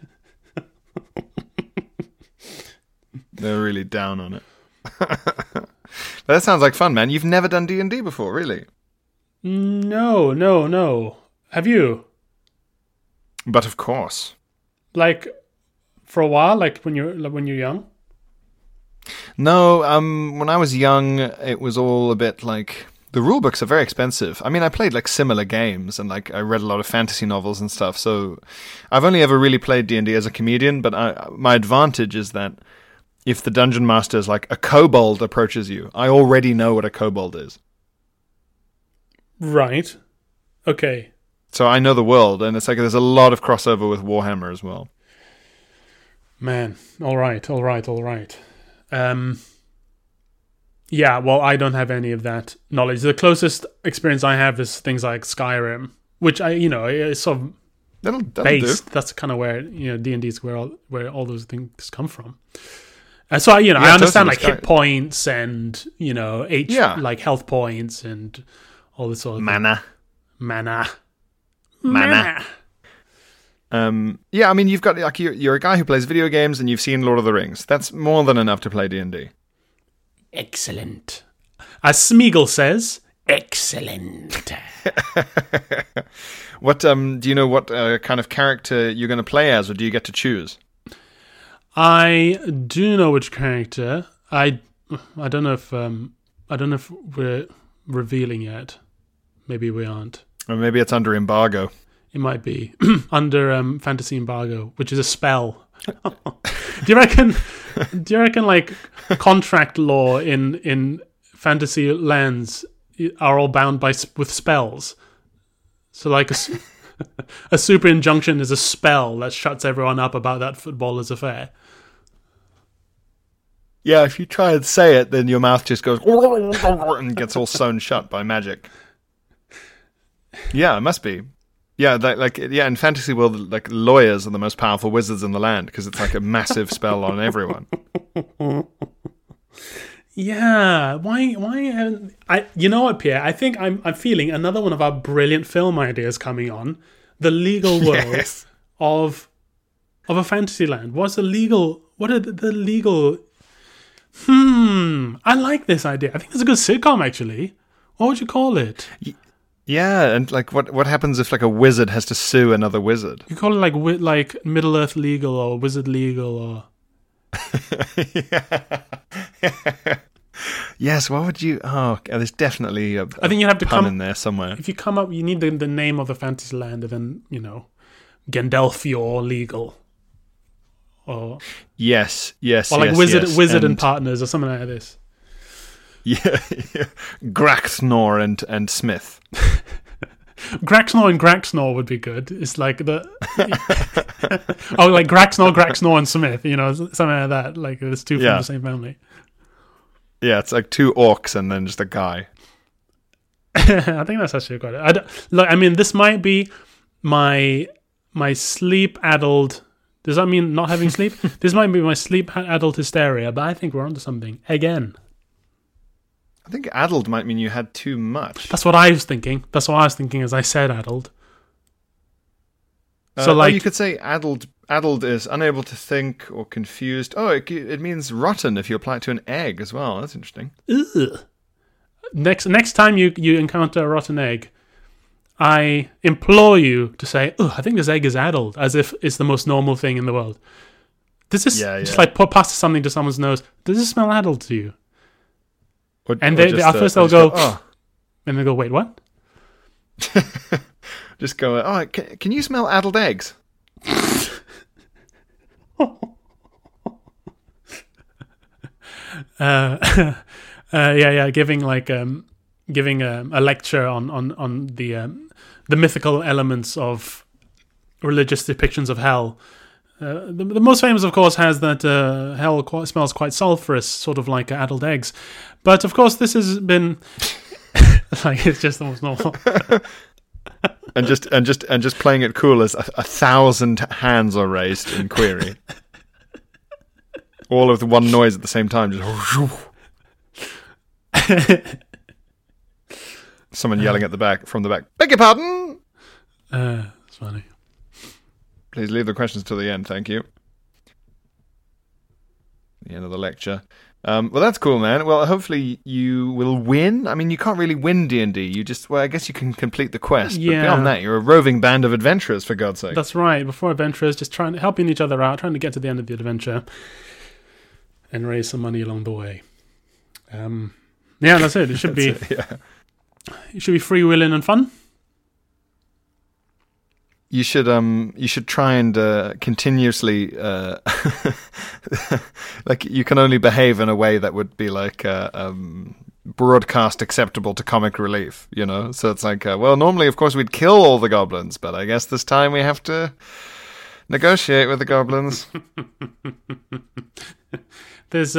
D: They're really down on it. But that sounds like fun, man. You've never done D&D before, really?
E: No. Have you?
D: But of course.
E: Like, for a while, like when you're young?
D: No, when I was young, it was all a bit like... The rule books are very expensive. I mean, I played like similar games and like I read a lot of fantasy novels and stuff. So I've only ever really played D&D as a comedian, but my advantage is that if the dungeon master is like a kobold approaches you, I already know what a kobold is.
E: Right. Okay.
D: So I know the world, and it's like there's a lot of crossover with Warhammer as well.
E: Man, all right. Yeah, well, I don't have any of that knowledge. The closest experience I have is things like Skyrim, which is sort of
D: That'll
E: based.
D: do.
E: That's kind of where D&D is where all those things come from. So I understand
D: totally.
E: like hit points and like health points and all this sort of
D: Mana.
E: Mana.
D: Yeah, I mean, you've got like you're a guy who plays video games and you've seen Lord of the Rings. That's more than enough to play D&D.
E: Excellent. As Smeagol says, excellent.
D: What do you know? What kind of character you're going to play as, or do you get to choose?
E: I do know which character. I don't know if we're revealing yet. Maybe we aren't.
D: Or maybe it's under embargo.
E: It might be under fantasy embargo, which is a spell. Do you reckon like contract law in fantasy lands are all bound with spells? So like a super injunction is a spell that shuts everyone up about that footballer's affair.
D: Yeah, if you try and say it, then your mouth just goes and gets all sewn shut by magic. Yeah, it must be. Yeah, in fantasy world, like lawyers are the most powerful wizards in the land because it's like a massive spell on everyone.
E: Yeah, why? You know what, Pierre? I think I'm feeling another one of our brilliant film ideas coming on. The legal world of a fantasy land. What are the legal? I like this idea. I think it's a good sitcom, actually. What would you call it?
D: Yeah, and like what happens if like a wizard has to sue another wizard?
E: You call it like Middle Earth legal or Wizard legal or.
D: Yes, what would you? Oh, there's definitely a
E: I think you have to
D: pun
E: come
D: in there somewhere.
E: If you come up, you need the name of the fantasy land, and then Gandalfior legal, or
D: yes,
E: or like
D: yes,
E: Wizard and Partners or something like this.
D: Yeah, Graxnor and Smith.
E: Graxnor and Graxnor would be good. It's like the like Graxnor and Smith. Something like that. Like there's two from the same family.
D: Yeah, it's like two orcs and then just a guy.
E: I think that's actually quite. I mean, this might be my sleep-addled. Does that mean not having sleep? This might be my sleep-addled hysteria, but I think we're onto something again.
D: I think addled might mean you had too much.
E: That's what I was thinking. That's what I was thinking as I said addled. So
D: you could say addled. Addled is unable to think or confused. Oh, it means rotten if you apply it to an egg as well. That's interesting.
E: Ugh. Next time you encounter a rotten egg, I implore you to say, "Oh, I think this egg is addled," as if it's the most normal thing in the world. Does this just like put past something to someone's nose? Does this smell addled to you? And at first they'll go,
D: oh.
E: And they go, "Wait, what?"
D: Just go, "Oh, can you smell addled eggs?"
E: Giving a lecture on the mythical elements of religious depictions of hell. The most famous, of course, has that hell smells quite sulphurous, sort of like addled eggs. But of course, this has been like it's just almost normal.
D: And just playing it cool as 1,000 hands are raised in query. All of the one noise at the same time. Someone yelling at from the back. Beg your pardon?
E: It's funny.
D: Please leave the questions till the end, thank you. The end of the lecture. Well, that's cool, man. Well, hopefully you will win. I mean, you can't really win D&D. I guess you can complete the quest.
E: Yeah.
D: But beyond that, you're a roving band of adventurers, for God's sake.
E: That's right. Before adventurers, just helping each other out, trying to get to the end of the adventure and raise some money along the way. That's it. It should be. It should be freewheeling and fun.
D: You should try and continuously like you can only behave in a way that would be like broadcast acceptable to comic relief, So it's like well, normally of course we'd kill all the goblins, but I guess this time we have to Negotiate with the goblins.
E: There's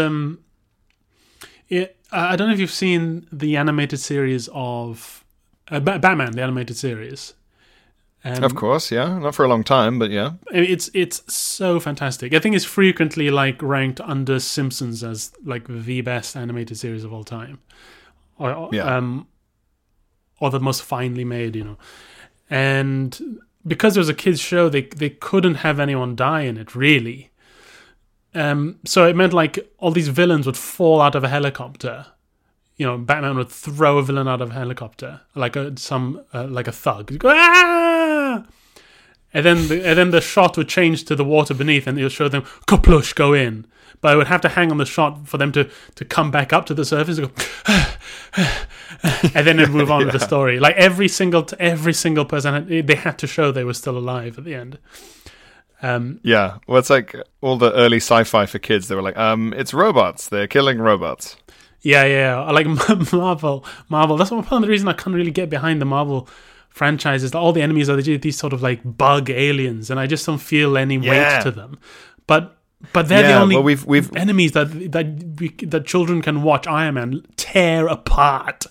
E: I don't know if you've seen the animated series of Batman, the animated series.
D: Of course, yeah. Not for a long time, but yeah.
E: It's so fantastic. I think it's frequently like ranked under Simpsons as like the best animated series of all time, or the most finely made, you know. And because it was a kids' show, they couldn't have anyone die in it, really. So it meant like all these villains would fall out of a helicopter. You know, Batman would throw a villain out of a helicopter, like a thug. He'd go, ah! And then the shot would change to the water beneath, and it would show them kaplush go in. But I would have to hang on the shot for them to come back up to the surface and go, and then they'd move on with the story. Like every single person, they had to show they were still alive at the end.
D: Yeah, well, it's like all the early sci-fi for kids. They were like, it's robots. They're killing robots.
E: Yeah. I like Marvel. That's one of the reasons I can't really get behind the Marvel franchises. All the enemies are these sort of like bug aliens, and I just don't feel any weight to them. But they're the only we've enemies that children can watch Iron Man tear apart.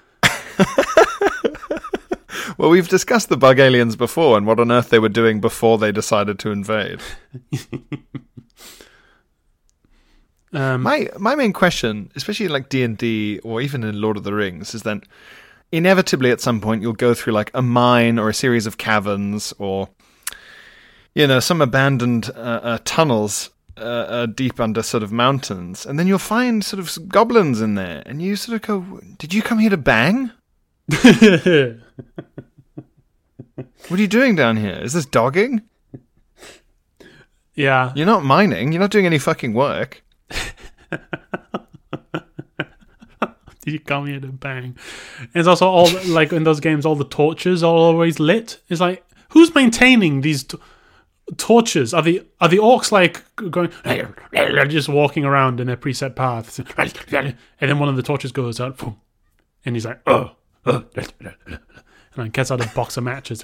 D: Well, we've discussed the bug aliens before and what on earth they were doing before they decided to invade. My main question, especially in like D&D or even in Lord of the Rings, is that inevitably at some point you'll go through like a mine or a series of caverns or, you know, some abandoned tunnels deep under sort of mountains, and then you'll find sort of goblins in there, and you sort of go, "Did you come here to bang? What are you doing down here? Is this dogging?
E: Yeah.
D: You're not mining. You're not doing any fucking work."
E: Did you come here to bang? And it's also all like in those games, all the torches are always lit. It's like, who's maintaining these torches? Are the orcs like going just walking around in their preset paths? And then one of the torches goes out, and he's like, and gets out a box of matches.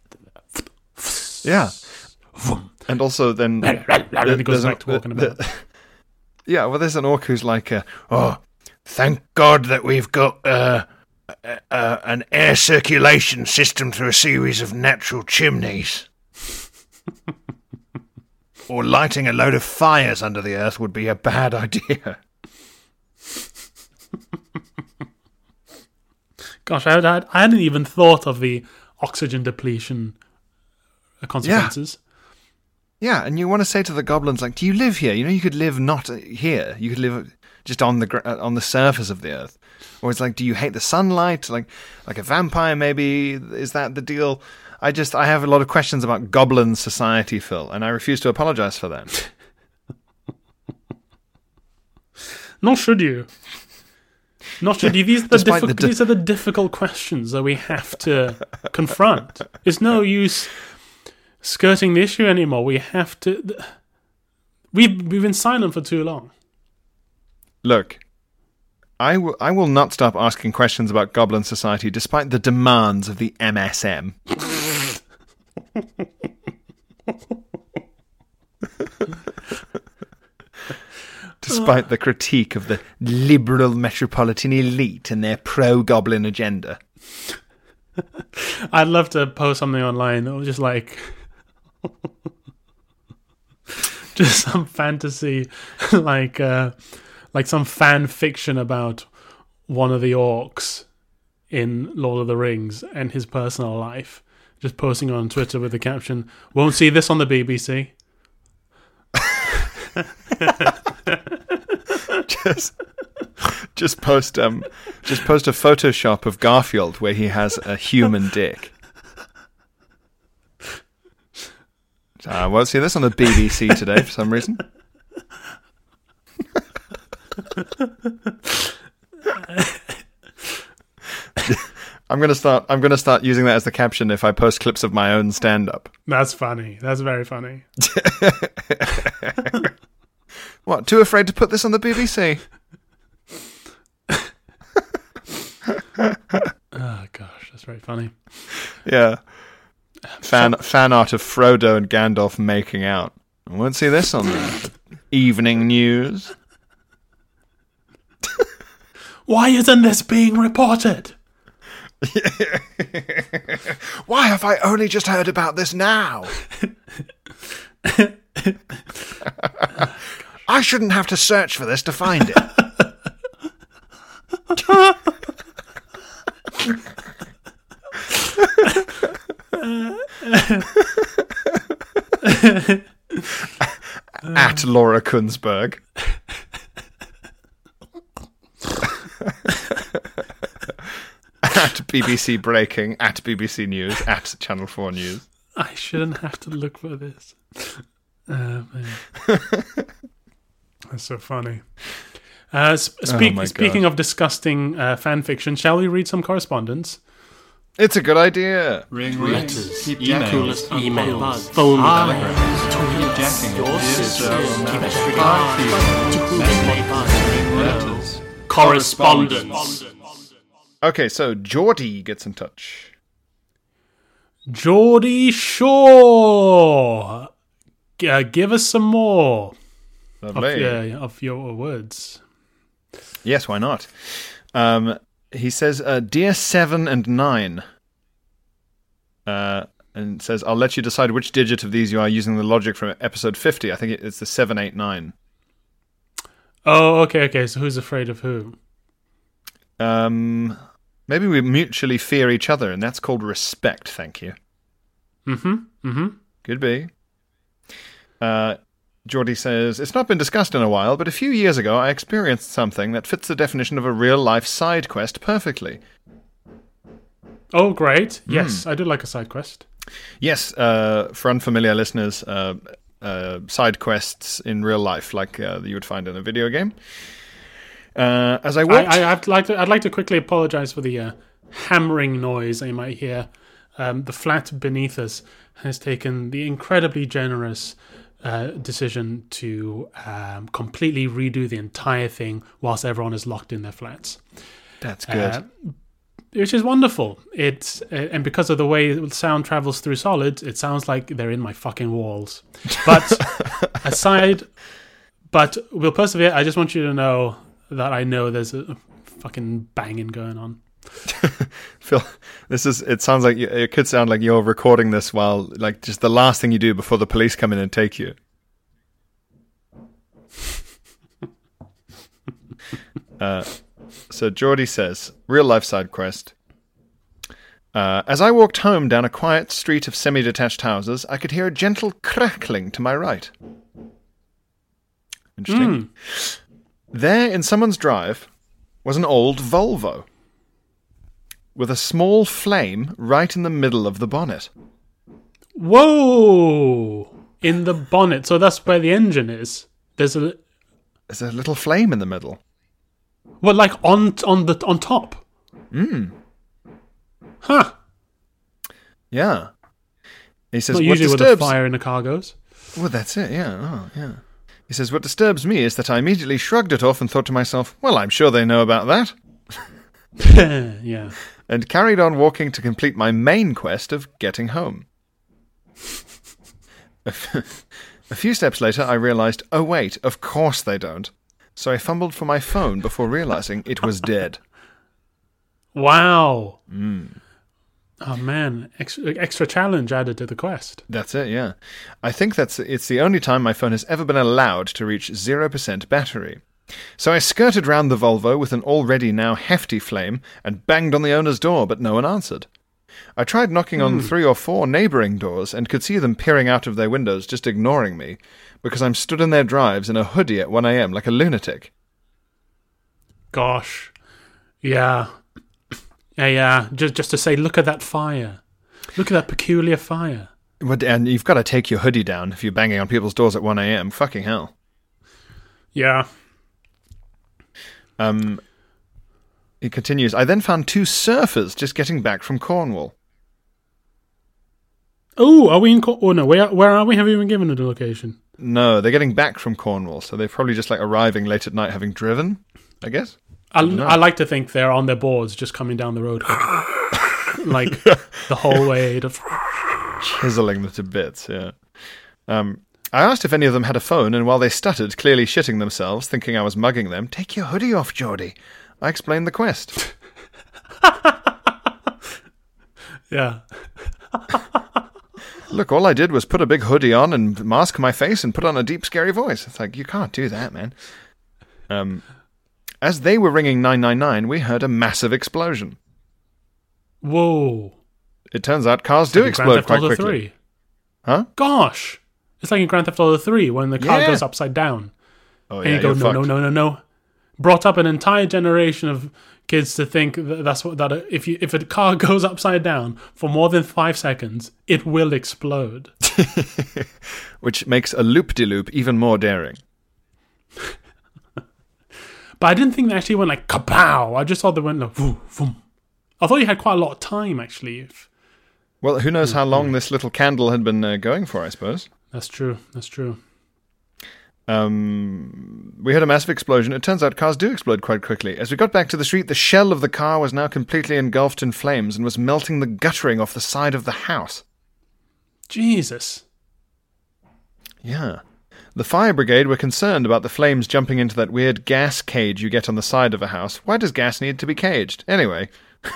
D: Yeah. And also then
E: he goes back to walking about.
D: Yeah, well, there's an orc who's like, thank God that we've got an air circulation system through a series of natural chimneys. Or lighting a load of fires under the earth would be a bad idea.
E: Gosh, I hadn't even thought of the oxygen depletion consequences.
D: Yeah, and you want to say to the goblins, like, do you live here? You know, you could live not here. You could live just on the surface of the earth. Or it's like, do you hate the sunlight? Like a vampire, maybe? Is that the deal? I have a lot of questions about goblin society, Phil, and I refuse to apologize for that.
E: Nor should you. Not should you. These are the difficult questions that we have to confront. It's no use skirting the issue anymore. We have to. We've been silent for too long.
D: Look, I will not stop asking questions about Goblin Society despite the demands of the MSM. Despite the critique of the liberal metropolitan elite and their pro-Goblin agenda.
E: I'd love to post something online that was just like... just some fantasy, like some fan fiction about one of the orcs in Lord of the Rings and his personal life. Just posting on Twitter with the caption, "Won't see this on the BBC."
D: just post a Photoshop of Garfield where he has a human dick. I won't see this on the BBC today for some reason. I'm gonna start using that as the caption if I post clips of my own stand-up.
E: That's funny. That's very funny.
D: What? Too afraid to put this on the BBC?
E: Oh gosh, that's very funny.
D: Yeah. Fan art of Frodo and Gandalf making out. I won't see this on the evening news.
E: Why isn't this being reported?
G: Why have I only just heard about this now? I shouldn't have to search for this to find it.
D: At Laura Kunzberg. At BBC Breaking, at BBC News, at Channel 4 News.
E: I shouldn't have to look for this. Man. That's so funny. Speaking of disgusting fan fiction, shall we read some correspondence?
D: It's a good idea.
I: Ring letters, emails, phone calls, correspondence.
D: Okay, so Geordie gets in touch.
E: Geordie Shaw, give us some more of your words.
D: Yes, why not? He says, Dear 7 and 9, and says, I'll let you decide which digit of these you are using the logic from episode 50. I think it's the 789.
E: Oh, okay. So who's afraid of who?
D: Maybe we mutually fear each other, and that's called respect, thank you. Could be. Geordie says, it's not been discussed in a while, but a few years ago I experienced something that fits the definition of a real-life side quest perfectly.
E: Oh, great. Yes, I do like a side quest.
D: Yes, for unfamiliar listeners, side quests in real life, like you would find in a video game. As I walked...
E: I'd like to quickly apologize for the hammering noise you might hear. The flat beneath us has taken the incredibly generous decision to completely redo the entire thing whilst everyone is locked in their flats.
D: That's good.
E: Which is wonderful. It's and because of the way sound travels through solids, it sounds like they're in my fucking walls. But but we'll persevere. I just want you to know that I know there's a fucking banging going on.
D: Phil, it sounds like it could sound like you're recording this while, like, just the last thing you do before the police come in and take you. So Geordie says, real life side quest. As I walked home down a quiet street of semi-detached houses, I could hear a gentle crackling to my right. Interesting. There in someone's drive was an old Volvo with a small flame right in the middle of the bonnet.
E: Whoa! In the bonnet. So that's where the engine is. There's a
D: little flame in the middle.
E: Well, like on top. Huh.
D: Yeah. He says,
E: not usually where the fire in the car goes.
D: Well, that's it, yeah. Oh, yeah. He says, what disturbs me is that I immediately shrugged it off and thought to myself, well, I'm sure they know about that.
E: Yeah.
D: And carried on walking to complete my main quest of getting home. A few steps later, I realized, oh wait, of course they don't. So I fumbled for my phone before realizing it was dead.
E: Wow. Oh man, extra challenge added to the quest.
D: That's it, yeah. I think it's the only time my phone has ever been allowed to reach 0% battery. So I skirted round the Volvo with an already now hefty flame and banged on the owner's door, but no one answered. I tried knocking on 3 or 4 neighbouring doors and could see them peering out of their windows, just ignoring me, because I'm stood in their drives in a hoodie at 1 a.m. like a lunatic.
E: Gosh. Yeah. Yeah. Just to say, look at that fire. Look at that peculiar fire.
D: And you've got to take your hoodie down if you're banging on people's doors at 1 a.m. Fucking hell.
E: Yeah.
D: He continues, I then found 2 surfers just getting back from Cornwall.
E: Oh, are we in Cornwall? Oh, no, where are we? Have you been given a location?
D: No, they're getting back from Cornwall, so they're probably just like arriving late at night having driven, I guess.
E: I like to think they're on their boards just coming down the road. Like the whole way to...
D: chiseling them to bits, yeah. I asked if any of them had a phone, and while they stuttered, clearly shitting themselves, thinking I was mugging them, "Take your hoodie off, Geordie." I explained the quest.
E: Yeah.
D: Look, all I did was put a big hoodie on and mask my face and put on a deep, scary voice. It's like, you can't do that, man. As they were ringing 999, we heard a massive explosion.
E: Whoa.
D: It turns out cars do explode quite quickly.
E: 3.
D: Huh?
E: Gosh. It's like in Grand Theft Auto 3 when the car goes upside down.
D: Oh,
E: and you go, no. Brought up an entire generation of kids to think that if a car goes upside down for more than 5 seconds, it will explode.
D: Which makes a loop-de-loop even more daring.
E: But I didn't think they actually went like kapow. I just thought they went like vroom, vroom. I thought you had quite a lot of time actually.
D: Well, who knows how long this little candle had been going for, I suppose.
E: That's true.
D: We had a massive explosion. It turns out cars do explode quite quickly. As we got back to the street, the shell of the car was now completely engulfed in flames and was melting the guttering off the side of the house.
E: Jesus.
D: Yeah. The fire brigade were concerned about the flames jumping into that weird gas cage you get on the side of a house. Why does gas need to be caged? Anyway.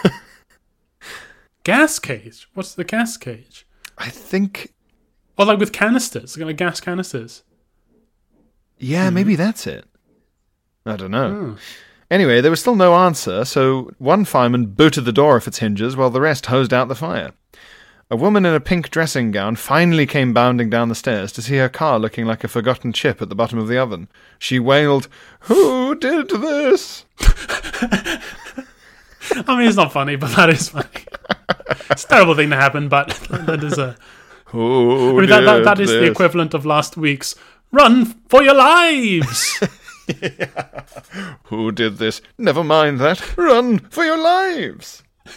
E: Gas cage? What's the gas cage?
D: I think...
E: Oh, like with canisters, like gas canisters.
D: Yeah, maybe that's it. I don't know. Anyway, there was still no answer, so one fireman booted the door off its hinges while the rest hosed out the fire. A woman in a pink dressing gown finally came bounding down the stairs to see her car looking like a forgotten chip at the bottom of the oven. She wailed, "Who did this?"
E: I mean, it's not funny, but that is funny. It's a terrible thing to happen, but that is a... that is the equivalent of last week's "Run for your lives!"
D: Yeah. Who did this? Never mind that. Run for your lives!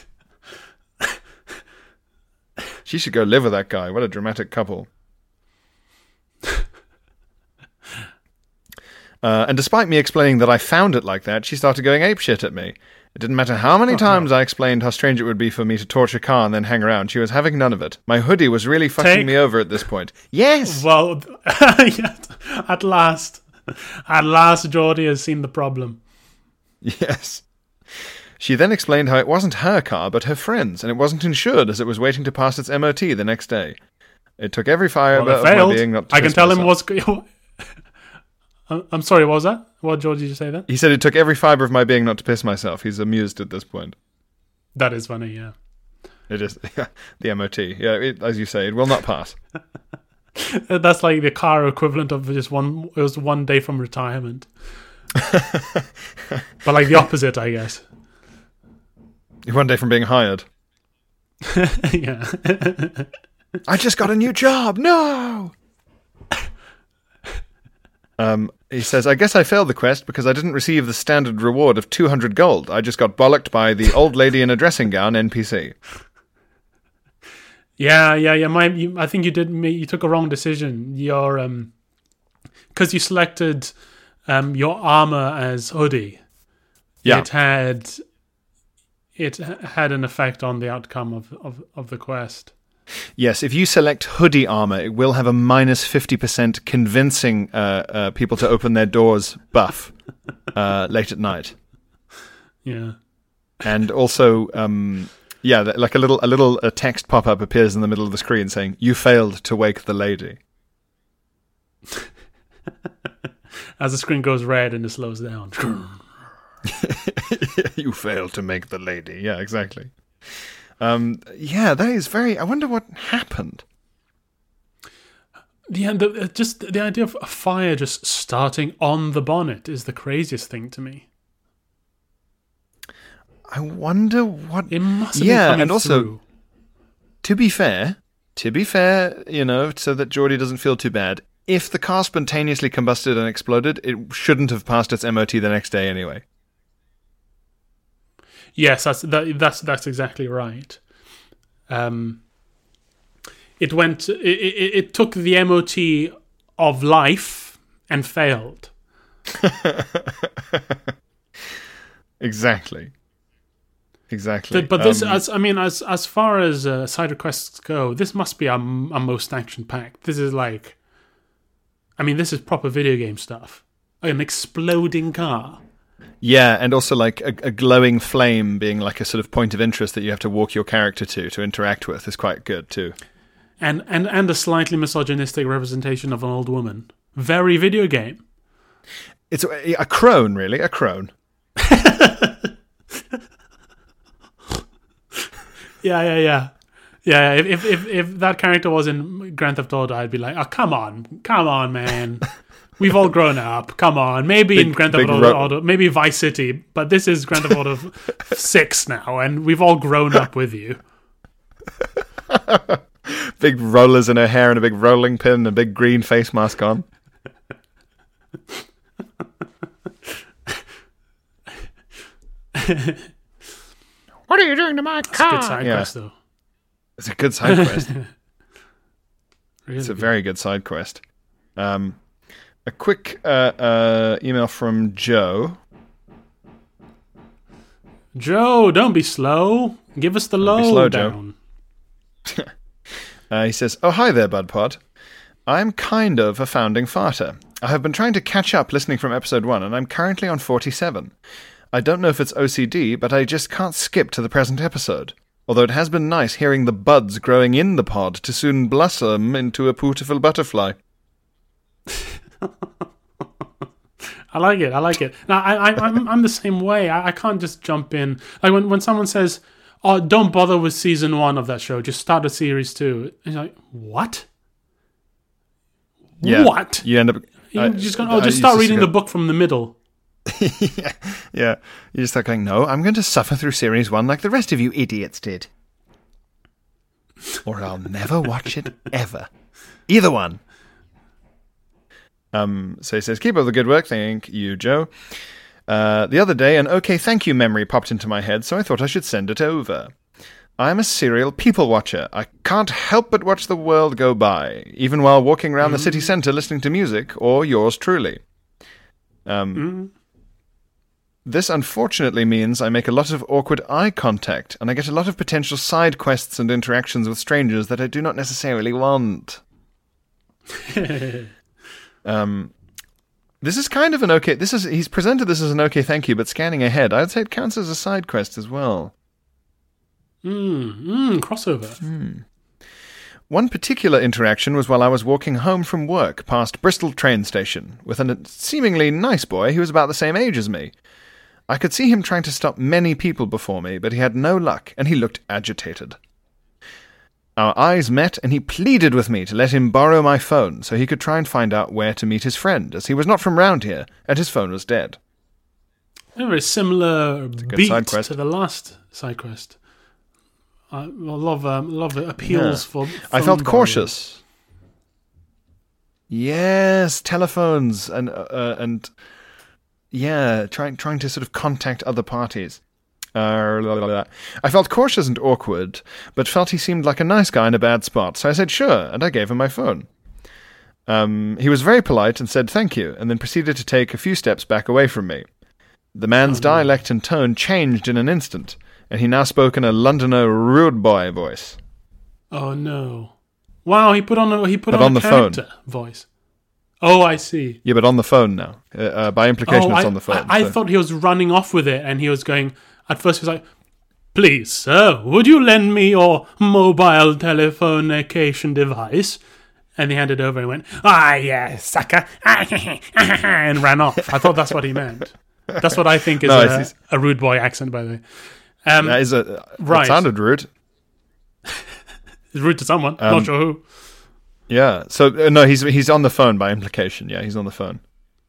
D: She should go live with that guy. What a dramatic couple. And despite me explaining that I found it like that, she started going apeshit at me. It didn't matter how many times I explained how strange it would be for me to torch a car and then hang around. She was having none of it. My hoodie was really fucking me over at this point. Yes!
E: Well, at last, Geordie has seen the problem.
D: Yes. She then explained how it wasn't her car, but her friend's, and it wasn't insured as it was waiting to pass its MOT the next day. It took every fibre of my being not to
E: I can tell him
D: myself.
E: what's... I'm sorry, what was that? What, George, did you say that?
D: He said it took every fibre of my being not to piss myself. He's amused at this point.
E: That is funny, yeah.
D: It is. The MOT. Yeah, as you say, it will not pass.
E: That's like the car equivalent of just it was 1 day from retirement. But like the opposite, I guess.
D: 1 day from being hired.
E: Yeah.
D: I just got a new job. No! He says, I guess I failed the quest because I didn't receive the standard reward of 200 gold. I just got bollocked by the old lady in a dressing gown NPC.
E: Yeah. I think you took a wrong decision. Because you selected your armor as hoodie.
D: Yeah.
E: It had an effect on the outcome of the quest.
D: Yes, if you select hoodie armor, it will have a minus 50% convincing people to open their doors buff late at night.
E: Yeah.
D: And also, like a little text pop-up appears in the middle of the screen saying, "You failed to wake the lady."
E: As the screen goes red and it slows down.
D: You failed to make the lady. Yeah, exactly. That is very... I wonder what happened.
E: Yeah, just the idea of a fire just starting on the bonnet is the craziest thing to me.
D: I wonder what...
E: It must have been coming
D: and also,
E: through.
D: to be fair, so that Geordie doesn't feel too bad, if the car spontaneously combusted and exploded, it shouldn't have passed its MOT the next day anyway.
E: Yes, that's exactly right. It took the MOT of life and failed.
D: Exactly. Exactly.
E: But this, as far as side requests go, this must be a most action-packed. This is like, this is proper video game stuff. An exploding car.
D: Yeah, and also like a glowing flame being like a sort of point of interest that you have to walk your character to interact with is quite good too.
E: And a slightly misogynistic representation of an old woman. Very video game.
D: It's a crone, really, a crone.
E: Yeah. If that character was in Grand Theft Auto, I'd be like, oh, come on, man. We've all grown up. Come on. Maybe in Grand Theft Auto, maybe Vice City, but this is Grand Theft Auto 6 now, and we've all grown up with you.
D: Big rollers in her hair and a big rolling pin and a big green face mask on. What are you doing to my car?
E: It's a good side quest, though.
D: It's a good side quest.
E: Really
D: it's a very good side quest. A quick email from Joe.
E: Joe, don't be slow. Give us the lowdown.
D: He says, "Oh, hi there, BudPod. I'm kind of a founding farter. I have been trying to catch up listening from episode 1, and I'm currently on 47. I don't know if it's OCD, but I just can't skip to the present episode. Although it has been nice hearing the buds growing in the pod to soon blossom into a beautiful butterfly."
E: I like it. Now, I'm the same way. I can't just jump in. Like when someone says, "Oh, don't bother with season 1 of that show. Just start at series 2." And you're like, "What?
D: Yeah,
E: what?"
D: You end up...
E: You're just going, just start reading the book from the middle.
D: Yeah. You just start going, "No, I'm going to suffer through series 1 like the rest of you idiots did. Or I'll never watch it, ever. Either one." So he says, "Keep up the good work. Thank you, Joe. The other day, an okay thank you memory popped into my head, so I thought I should send it over. I'm a serial people watcher. I can't help but watch the world go by, even while walking around the city centre listening to music, or yours truly. This unfortunately means I make a lot of awkward eye contact, and I get a lot of potential side quests and interactions with strangers that I do not necessarily want." This is kind of an okay... He's presented this as an okay thank you, but scanning ahead, I'd say it counts as a side quest as well.
E: Crossover.
D: One particular interaction was while I was walking home from work past Bristol train station with a seemingly nice boy who was about the same age as me. I could see him trying to stop many people before me, but he had no luck, and he looked agitated. Our eyes met, and he pleaded with me to let him borrow my phone so he could try and find out where to meet his friend, as he was not from round here, and his phone was dead.
E: A very similar beat to the last side quest. I love appeals for phone
D: I felt
E: borrowing.
D: cautious. Yes, telephones and trying to sort of contact other parties. I felt cautious and awkward, but felt he seemed like a nice guy in a bad spot, so I said sure, and I gave him my phone. He was very polite and said thank you, and then proceeded to take a few steps back away from me. The man's dialect and tone changed in an instant, and he now spoke in a Londoner rude boy voice.
E: Oh no! Wow, he put on a
D: the
E: character voice. Oh, I see.
D: Yeah, but on the phone now. By implication, it's on the phone.
E: I thought he was running off with it, and he was going... At first he was like, "Please, sir, would you lend me your mobile telecommunication device?" And he handed over and went, "Ah, yes, sucker," and ran off. I thought that's what he meant. That's what I think is a rude boy accent, by the way.
D: That is right. It sounded rude.
E: It's rude to someone. Not sure who.
D: Yeah. So no, he's on the phone by implication. Yeah, he's on the phone.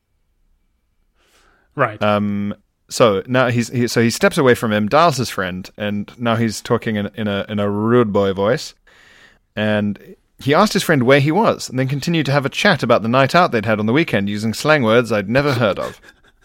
E: Right.
D: So now he steps away from him, dials his friend, and now he's talking in a rude boy voice. And he asked his friend where he was, and then continued to have a chat about the night out they'd had on the weekend using slang words I'd never heard of.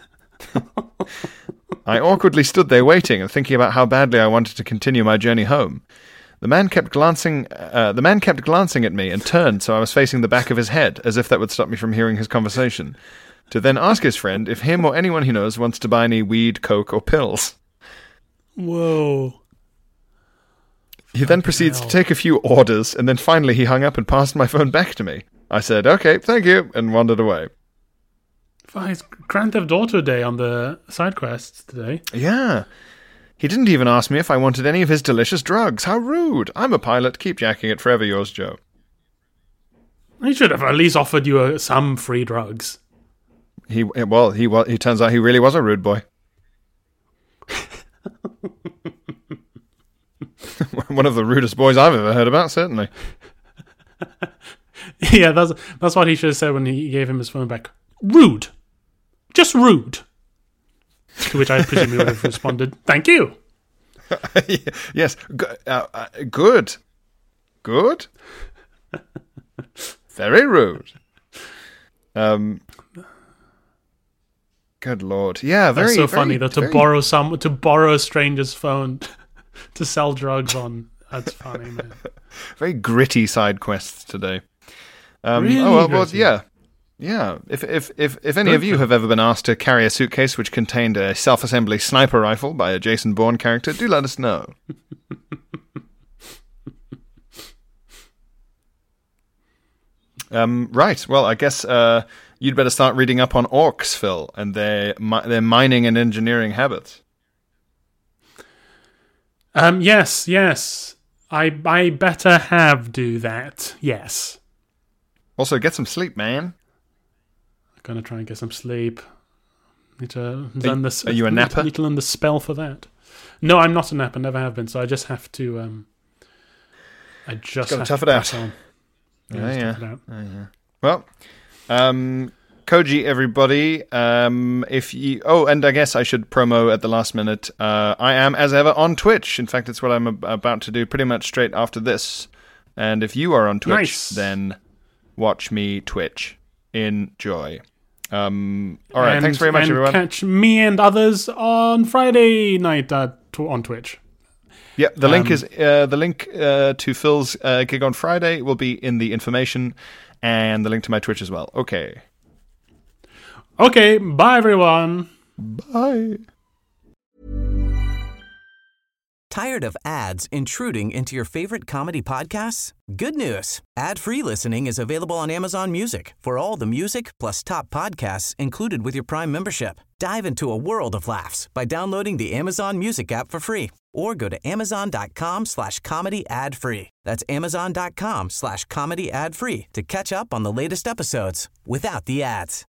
D: I awkwardly stood there waiting and thinking about how badly I wanted to continue my journey home. The man kept glancing at me and turned so I was facing the back of his head, as if that would stop me from hearing his conversation, to then ask his friend if him or anyone he knows wants to buy any weed, coke, or pills.
E: Whoa.
D: He then proceeds to take a few orders, and then finally he hung up and passed my phone back to me. I said, okay, thank you, and wandered away.
E: It's Grand Theft Auto Day on the side quests today.
D: Yeah. He didn't even ask me if I wanted any of his delicious drugs. How rude. I'm a pilot. Keep jacking it. Forever yours, Joe.
E: He should have at least offered you some free drugs.
D: He turns out he really was a rude boy. One of the rudest boys I've ever heard about, certainly.
E: Yeah, that's what he should have said when he gave him his phone back. Rude. Just rude. To which I presume he would have responded, thank you.
D: Yes. Good. Good. Very rude. Good Lord. Yeah,
E: That's so funny though, to borrow a stranger's phone to sell drugs on. That's funny, man.
D: Very gritty side quests today.
E: Really
D: well,
E: gritty.
D: yeah. Yeah, if any of you have ever been asked to carry a suitcase which contained a self-assembly sniper rifle by a Jason Bourne character, do let us know. Right, well, I guess you'd better start reading up on orcs, Phil, and their mining and engineering habits.
E: Yes. I better do that, yes.
D: Also, get some sleep, man.
E: Gonna try and get some sleep. Need to
D: Are you a napper?
E: Need to learn the spell for that. No, I'm not a napper. Never have been. So I just have to. I just
D: gotta
E: have
D: tough
E: to
D: it out.
E: press on.
D: Yeah. Well, Koji, everybody. If you, and I guess I should promo at the last minute. I am, as ever, on Twitch. In fact, it's what I'm about to do pretty much straight after this. And if you are on Twitch, then watch me Twitch. Enjoy. All right, thanks very much, everyone.
E: Catch me and others on Friday night on Twitch.
D: Yeah, the link is to Phil's gig on Friday will be in the information, and the link to my Twitch as well. Okay,
E: bye everyone.
D: Bye.
H: Tired of ads intruding into your favorite comedy podcasts? Good news. Ad-free listening is available on Amazon Music for all the music plus top podcasts included with your Prime membership. Dive into a world of laughs by downloading the Amazon Music app for free or go to amazon.com/comedy ad-free. That's amazon.com/comedy ad-free to catch up on the latest episodes without the ads.